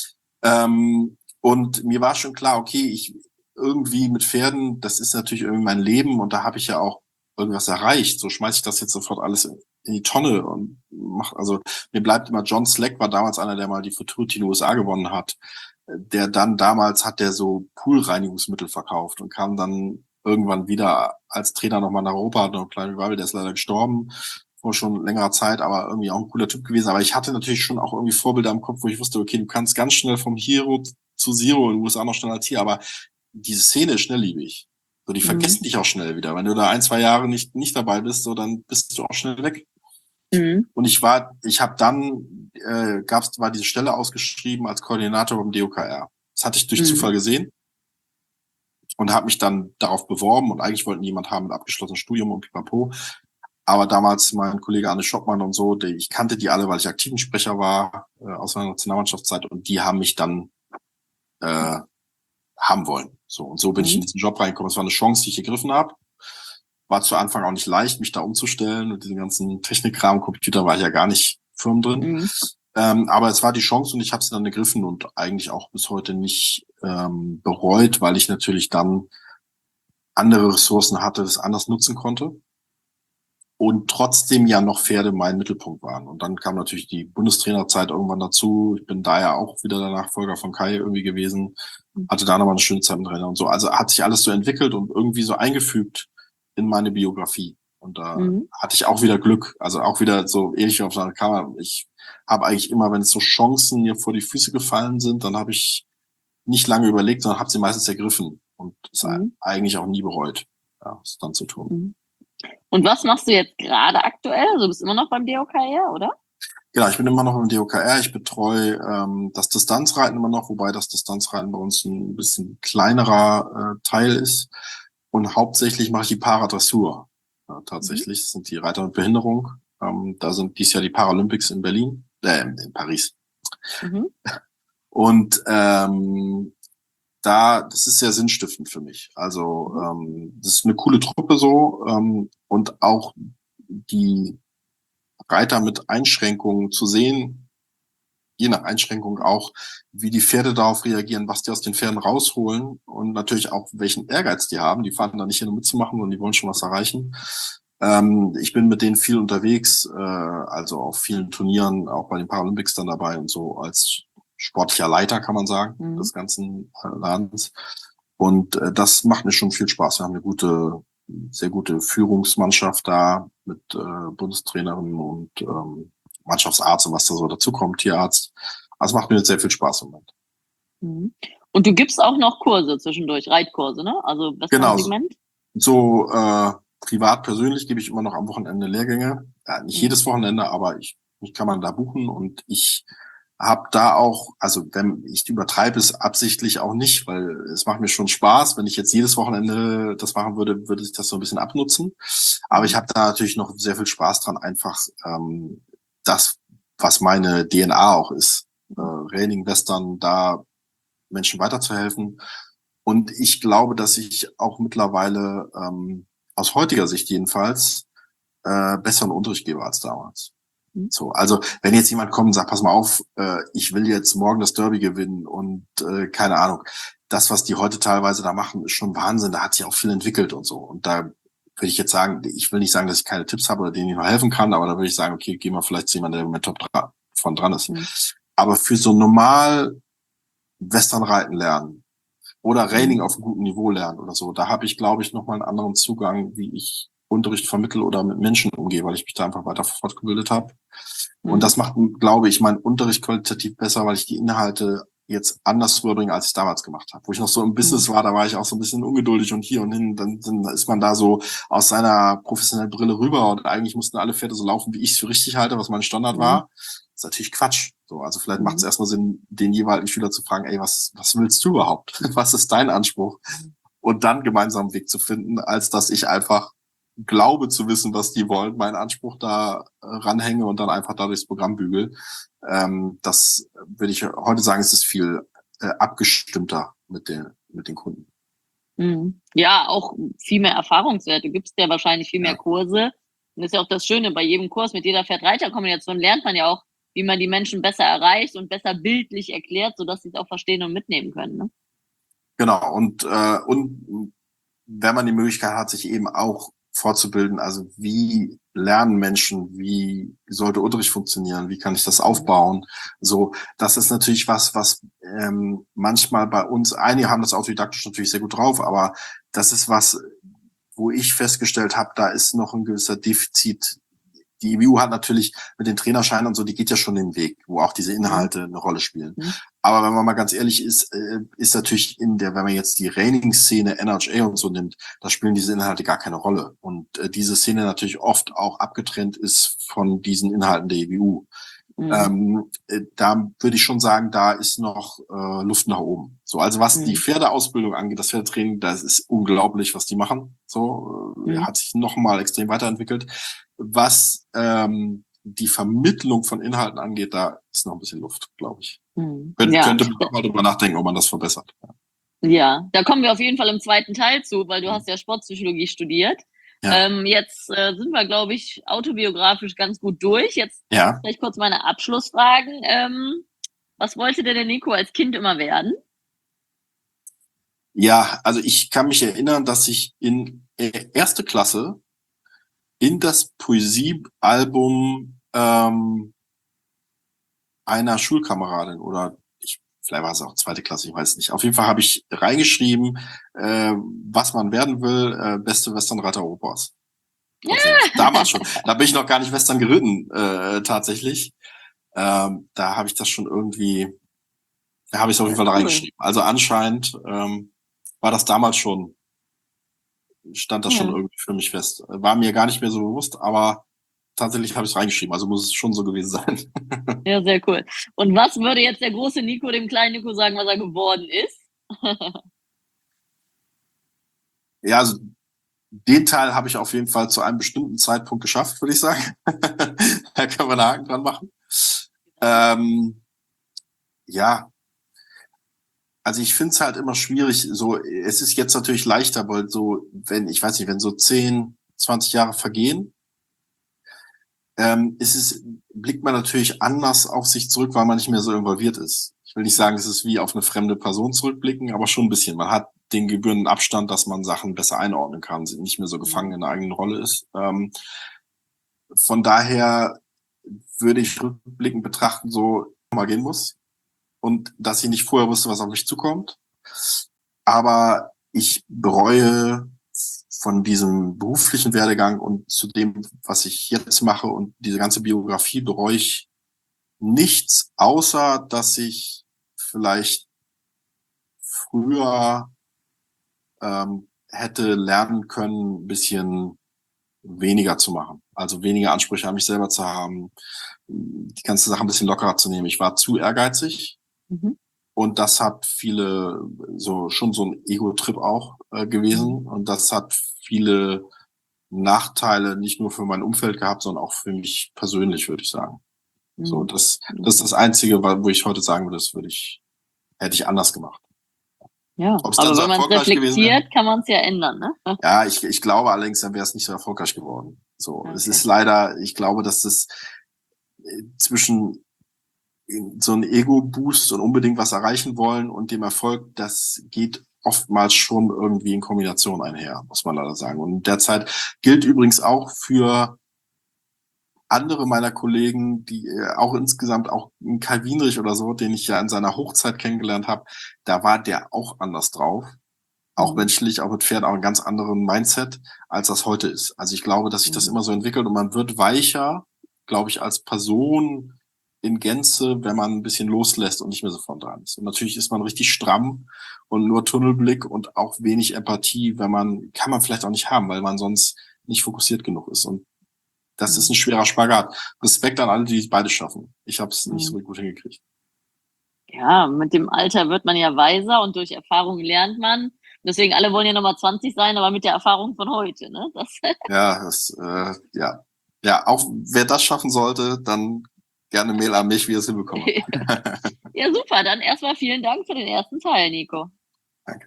B: Und mir war schon klar, okay, ich irgendwie mit Pferden, das ist natürlich irgendwie mein Leben und da habe ich ja auch irgendwas erreicht. So schmeiße ich das jetzt sofort alles in die Tonne und mir bleibt immer John Slack, war damals einer, der mal die Futurity in den USA gewonnen hat. Damals hat der so Poolreinigungsmittel verkauft und kam dann irgendwann wieder als Trainer nochmal nach Europa, hat noch einen kleinen Revival, der ist leider gestorben vor schon längerer Zeit, aber irgendwie auch ein cooler Typ gewesen. Aber ich hatte natürlich schon auch irgendwie Vorbilder im Kopf, wo ich wusste, okay, du kannst ganz schnell vom Hero zu Zero in den USA noch schneller als hier, aber diese Szene ist schnelllebig. So, die vergessen dich auch schnell wieder. Wenn du da 1-2 Jahre nicht dabei bist, so, dann bist du auch schnell weg. Und war diese Stelle ausgeschrieben als Koordinator beim DOKR. Das hatte ich durch Zufall gesehen und habe mich dann darauf beworben und eigentlich wollten jemand haben mit abgeschlossenem Studium und pipapo. Aber damals mein Kollege Arne Schoppmann und so, ich kannte die alle, weil ich aktiven Sprecher war aus meiner Nationalmannschaftszeit und die haben mich dann haben wollen. So, und so bin ich in diesen Job reingekommen. Es war eine Chance, die ich gegriffen habe. War zu Anfang auch nicht leicht, mich da umzustellen und diesen ganzen Technikkram, Computer war ich ja gar nicht firm drin. Aber es war die Chance und ich habe sie dann gegriffen und eigentlich auch bis heute nicht bereut, weil ich natürlich dann andere Ressourcen hatte, das anders nutzen konnte. Und trotzdem ja noch Pferde mein Mittelpunkt waren. Und dann kam natürlich die Bundestrainerzeit irgendwann dazu. Ich bin da ja auch wieder der Nachfolger von Kai irgendwie gewesen. Hatte da nochmal eine schöne Zeit mit Trainer und so. Also hat sich alles so entwickelt und irgendwie so eingefügt in meine Biografie. Und da hatte ich auch wieder Glück. Also auch wieder so ähnlich wie auf seiner Kamera. Ich habe eigentlich immer, wenn es so Chancen mir vor die Füße gefallen sind, dann habe ich nicht lange überlegt, sondern habe sie meistens ergriffen. und es
A: Mhm.
B: eigentlich auch nie bereut, ja, es dann zu tun.
A: Mhm. Und was machst du jetzt gerade aktuell? Also du bist immer noch beim DOKR, oder?
B: Genau, ich bin immer noch im DOKR. Ich betreue das Distanzreiten immer noch, wobei das Distanzreiten bei uns ein bisschen kleinerer Teil ist. Und hauptsächlich mache ich die Paradressur. Tatsächlich, das sind die Reiter mit Behinderung. Da sind dieses Jahr die Paralympics in Berlin, in Paris.
A: Mhm.
B: Und das ist sehr sinnstiftend für mich. Also das ist eine coole Truppe so und auch die Reiter mit Einschränkungen zu sehen, je nach Einschränkung auch, wie die Pferde darauf reagieren, was die aus den Pferden rausholen und natürlich auch, welchen Ehrgeiz die haben. Die fahren da nicht hin, um mitzumachen und die wollen schon was erreichen. Ich bin mit denen viel unterwegs, also auf vielen Turnieren, auch bei den Paralympics dann dabei und so als sportlicher Leiter, kann man sagen, des ganzen Ladens. Und das macht mir schon viel Spaß. Wir haben eine sehr gute Führungsmannschaft da mit Bundestrainerin und Mannschaftsarzt und was da so dazu kommt, Tierarzt. Also macht mir jetzt sehr viel Spaß im Moment.
A: Mhm. Und du gibst auch noch Kurse zwischendurch, Reitkurse, ne? Also Western-Segment?
B: So privat, persönlich gebe ich immer noch am Wochenende Lehrgänge. Ja, nicht jedes Wochenende, aber mich kann man da buchen und ich habe da auch, also wenn ich übertreibe es absichtlich auch nicht, weil es macht mir schon Spaß. Wenn ich jetzt jedes Wochenende das machen würde, würde ich das so ein bisschen abnutzen. Aber ich habe da natürlich noch sehr viel Spaß dran, einfach das, was meine DNA auch ist, Reining, Western, da Menschen weiterzuhelfen. Und ich glaube, dass ich auch mittlerweile aus heutiger Sicht jedenfalls besseren Unterricht gebe als damals. So, also wenn jetzt jemand kommt und sagt, pass mal auf, ich will jetzt morgen das Derby gewinnen und keine Ahnung, das, was die heute teilweise da machen, ist schon Wahnsinn. Da hat sich auch viel entwickelt und so. Und da würde ich jetzt sagen, ich will nicht sagen, dass ich keine Tipps habe oder denen ich noch helfen kann, aber da würde ich sagen, okay, gehen wir vielleicht zu jemandem, der mit top von dran ist. Aber für so normal Western reiten lernen oder Reining auf einem guten Niveau lernen oder so, da habe ich, glaube ich, nochmal einen anderen Zugang, wie ich Unterricht vermittle oder mit Menschen umgehe, weil ich mich da einfach weiter fortgebildet habe. Und das macht, glaube ich, meinen Unterricht qualitativ besser, weil ich die Inhalte jetzt anders rüberbringe, als ich damals gemacht habe. Wo ich noch so im Business war, da war ich auch so ein bisschen ungeduldig und hier und hin. Dann ist man da so aus seiner professionellen Brille rüber und eigentlich mussten alle Pferde so laufen, wie ich es für richtig halte, was mein Standard war. Das ist natürlich Quatsch. So, also vielleicht macht es erstmal Sinn, den jeweiligen Schüler zu fragen, ey, was willst du überhaupt? Was ist dein Anspruch? Und dann gemeinsam einen Weg zu finden, als dass ich einfach glaube zu wissen, was die wollen, meinen Anspruch da ranhänge und dann einfach da durchs Programm bügel. Das würde ich heute sagen, es ist viel abgestimmter mit den Kunden.
A: Ja, auch viel mehr Erfahrungswerte. Du gibst ja wahrscheinlich viel mehr Kurse. Und das ist ja auch das Schöne, bei jedem Kurs mit jeder Pferd-Reiter-Kombination lernt man ja auch, wie man die Menschen besser erreicht und besser bildlich erklärt, sodass sie es auch verstehen und mitnehmen können. Ne?
B: Genau, und wenn man die Möglichkeit hat, sich eben auch fortzubilden, also wie lernen Menschen, wie sollte Unterricht funktionieren, wie kann ich das aufbauen, so, das ist natürlich was manchmal bei uns, einige haben das autodidaktisch natürlich sehr gut drauf, aber das ist was, wo ich festgestellt habe, da ist noch ein gewisser Defizit. Die EBU hat natürlich mit den Trainerscheinen und so, die geht ja schon den Weg, wo auch diese Inhalte eine Rolle spielen. Aber wenn man mal ganz ehrlich ist, ist natürlich wenn man jetzt die Reining-Szene, NHA und so nimmt, da spielen diese Inhalte gar keine Rolle. Und diese Szene natürlich oft auch abgetrennt ist von diesen Inhalten der EBU. Da würde ich schon sagen, da ist noch Luft nach oben. So, also was die Pferdeausbildung angeht, das Pferdetraining, das ist unglaublich, was die machen. So, hat sich noch mal extrem weiterentwickelt. Was die Vermittlung von Inhalten angeht, da ist noch ein bisschen Luft, glaube ich. Könnte man auch mal drüber nachdenken, ob man das verbessert.
A: Ja, da kommen wir auf jeden Fall im zweiten Teil zu, weil du hast ja Sportpsychologie studiert. Ja. Jetzt sind wir, glaube ich, autobiografisch ganz gut durch. Jetzt vielleicht kurz meine Abschlussfragen. Was wollte der Nico als Kind immer werden?
B: Ja, also ich kann mich erinnern, dass ich in erste Klasse in das Poesiealbum einer Schulkameradin oder vielleicht war es auch zweite Klasse, ich weiß nicht. Auf jeden Fall habe ich reingeschrieben, was man werden will, beste Westernreiter Europas. Damals schon. Da bin ich noch gar nicht Western geritten, tatsächlich. Da habe ich das schon irgendwie, da habe ich es auf jeden Fall da reingeschrieben. Also anscheinend war das damals schon, stand das schon irgendwie für mich fest. War mir gar nicht mehr so bewusst, aber tatsächlich habe ich es reingeschrieben, also muss es schon so gewesen sein.
A: Ja, sehr cool. Und was würde jetzt der große Nico dem kleinen Nico sagen, was er geworden ist?
B: Ja, also den Teil habe ich auf jeden Fall zu einem bestimmten Zeitpunkt geschafft, würde ich sagen. Da können wir einen Haken dran machen. Ja, also ich finde es halt immer schwierig. So, es ist jetzt natürlich leichter, weil so, wenn so 10, 20 Jahre vergehen, blickt man natürlich anders auf sich zurück, weil man nicht mehr so involviert ist. Ich will nicht sagen, es ist wie auf eine fremde Person zurückblicken, aber schon ein bisschen. Man hat den gebührenden Abstand, dass man Sachen besser einordnen kann, nicht mehr so gefangen in der eigenen Rolle ist. Von daher würde ich rückblickend betrachten, so mal gehen muss und dass ich nicht vorher wusste, was auf mich zukommt. Aber ich bereue von diesem beruflichen Werdegang und zu dem, was ich jetzt mache und diese ganze Biografie, bereue ich nichts, außer dass ich vielleicht früher hätte lernen können, ein bisschen weniger zu machen. Also weniger Ansprüche an mich selber zu haben, die ganze Sache ein bisschen lockerer zu nehmen. Ich war zu ehrgeizig. Und das hat schon so ein Ego-Trip auch gewesen. Und das hat viele Nachteile nicht nur für mein Umfeld gehabt, sondern auch für mich persönlich, würde ich sagen. So, das ist das Einzige, wo ich heute sagen würde, hätte ich anders gemacht.
A: Ja, aber so wenn man es reflektiert, kann man es ja ändern, ne?
B: Ja, ich glaube allerdings, dann wäre es nicht so erfolgreich geworden. So, okay. Es ist leider, ich glaube, dass das zwischen so ein Ego-Boost und unbedingt was erreichen wollen und dem Erfolg, das geht oftmals schon irgendwie in Kombination einher, muss man leider sagen. Und derzeit gilt übrigens auch für andere meiner Kollegen, die auch insgesamt auch ein Kai Wienrich oder so, den ich ja in seiner Hochzeit kennengelernt habe, da war der auch anders drauf. Auch menschlich, auch mit Pferd, auch einen ganz anderen Mindset, als das heute ist. Also ich glaube, dass sich das immer so entwickelt und man wird weicher, glaube ich, als Person in Gänze, wenn man ein bisschen loslässt und nicht mehr so dran ist. Und natürlich ist man richtig stramm und nur Tunnelblick und auch wenig Empathie, kann man vielleicht auch nicht haben, weil man sonst nicht fokussiert genug ist. Und das ist ein schwerer Spagat. Respekt an alle, die es beide schaffen. Ich habe es nicht so gut hingekriegt.
A: Ja, mit dem Alter wird man ja weiser und durch Erfahrung lernt man. Deswegen alle wollen ja nochmal 20 sein, aber mit der Erfahrung von heute, ne?
B: Ja, auch wer das schaffen sollte, dann gerne Mail an mich, wie ihr es hinbekommen
A: habt. Ja, super. Dann erstmal vielen Dank für den ersten Teil, Nico.
B: Danke.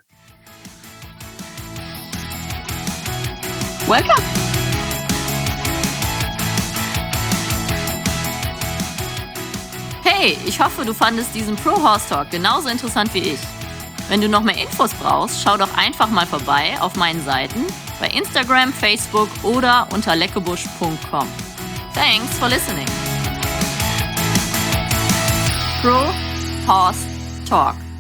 A: Welcome. Hey, ich hoffe, du fandest diesen Pro Horse Talk genauso interessant wie ich. Wenn du noch mehr Infos brauchst, schau doch einfach mal vorbei auf meinen Seiten bei Instagram, Facebook oder unter leckebusch.com. Thanks for listening. Pro Horse Talk.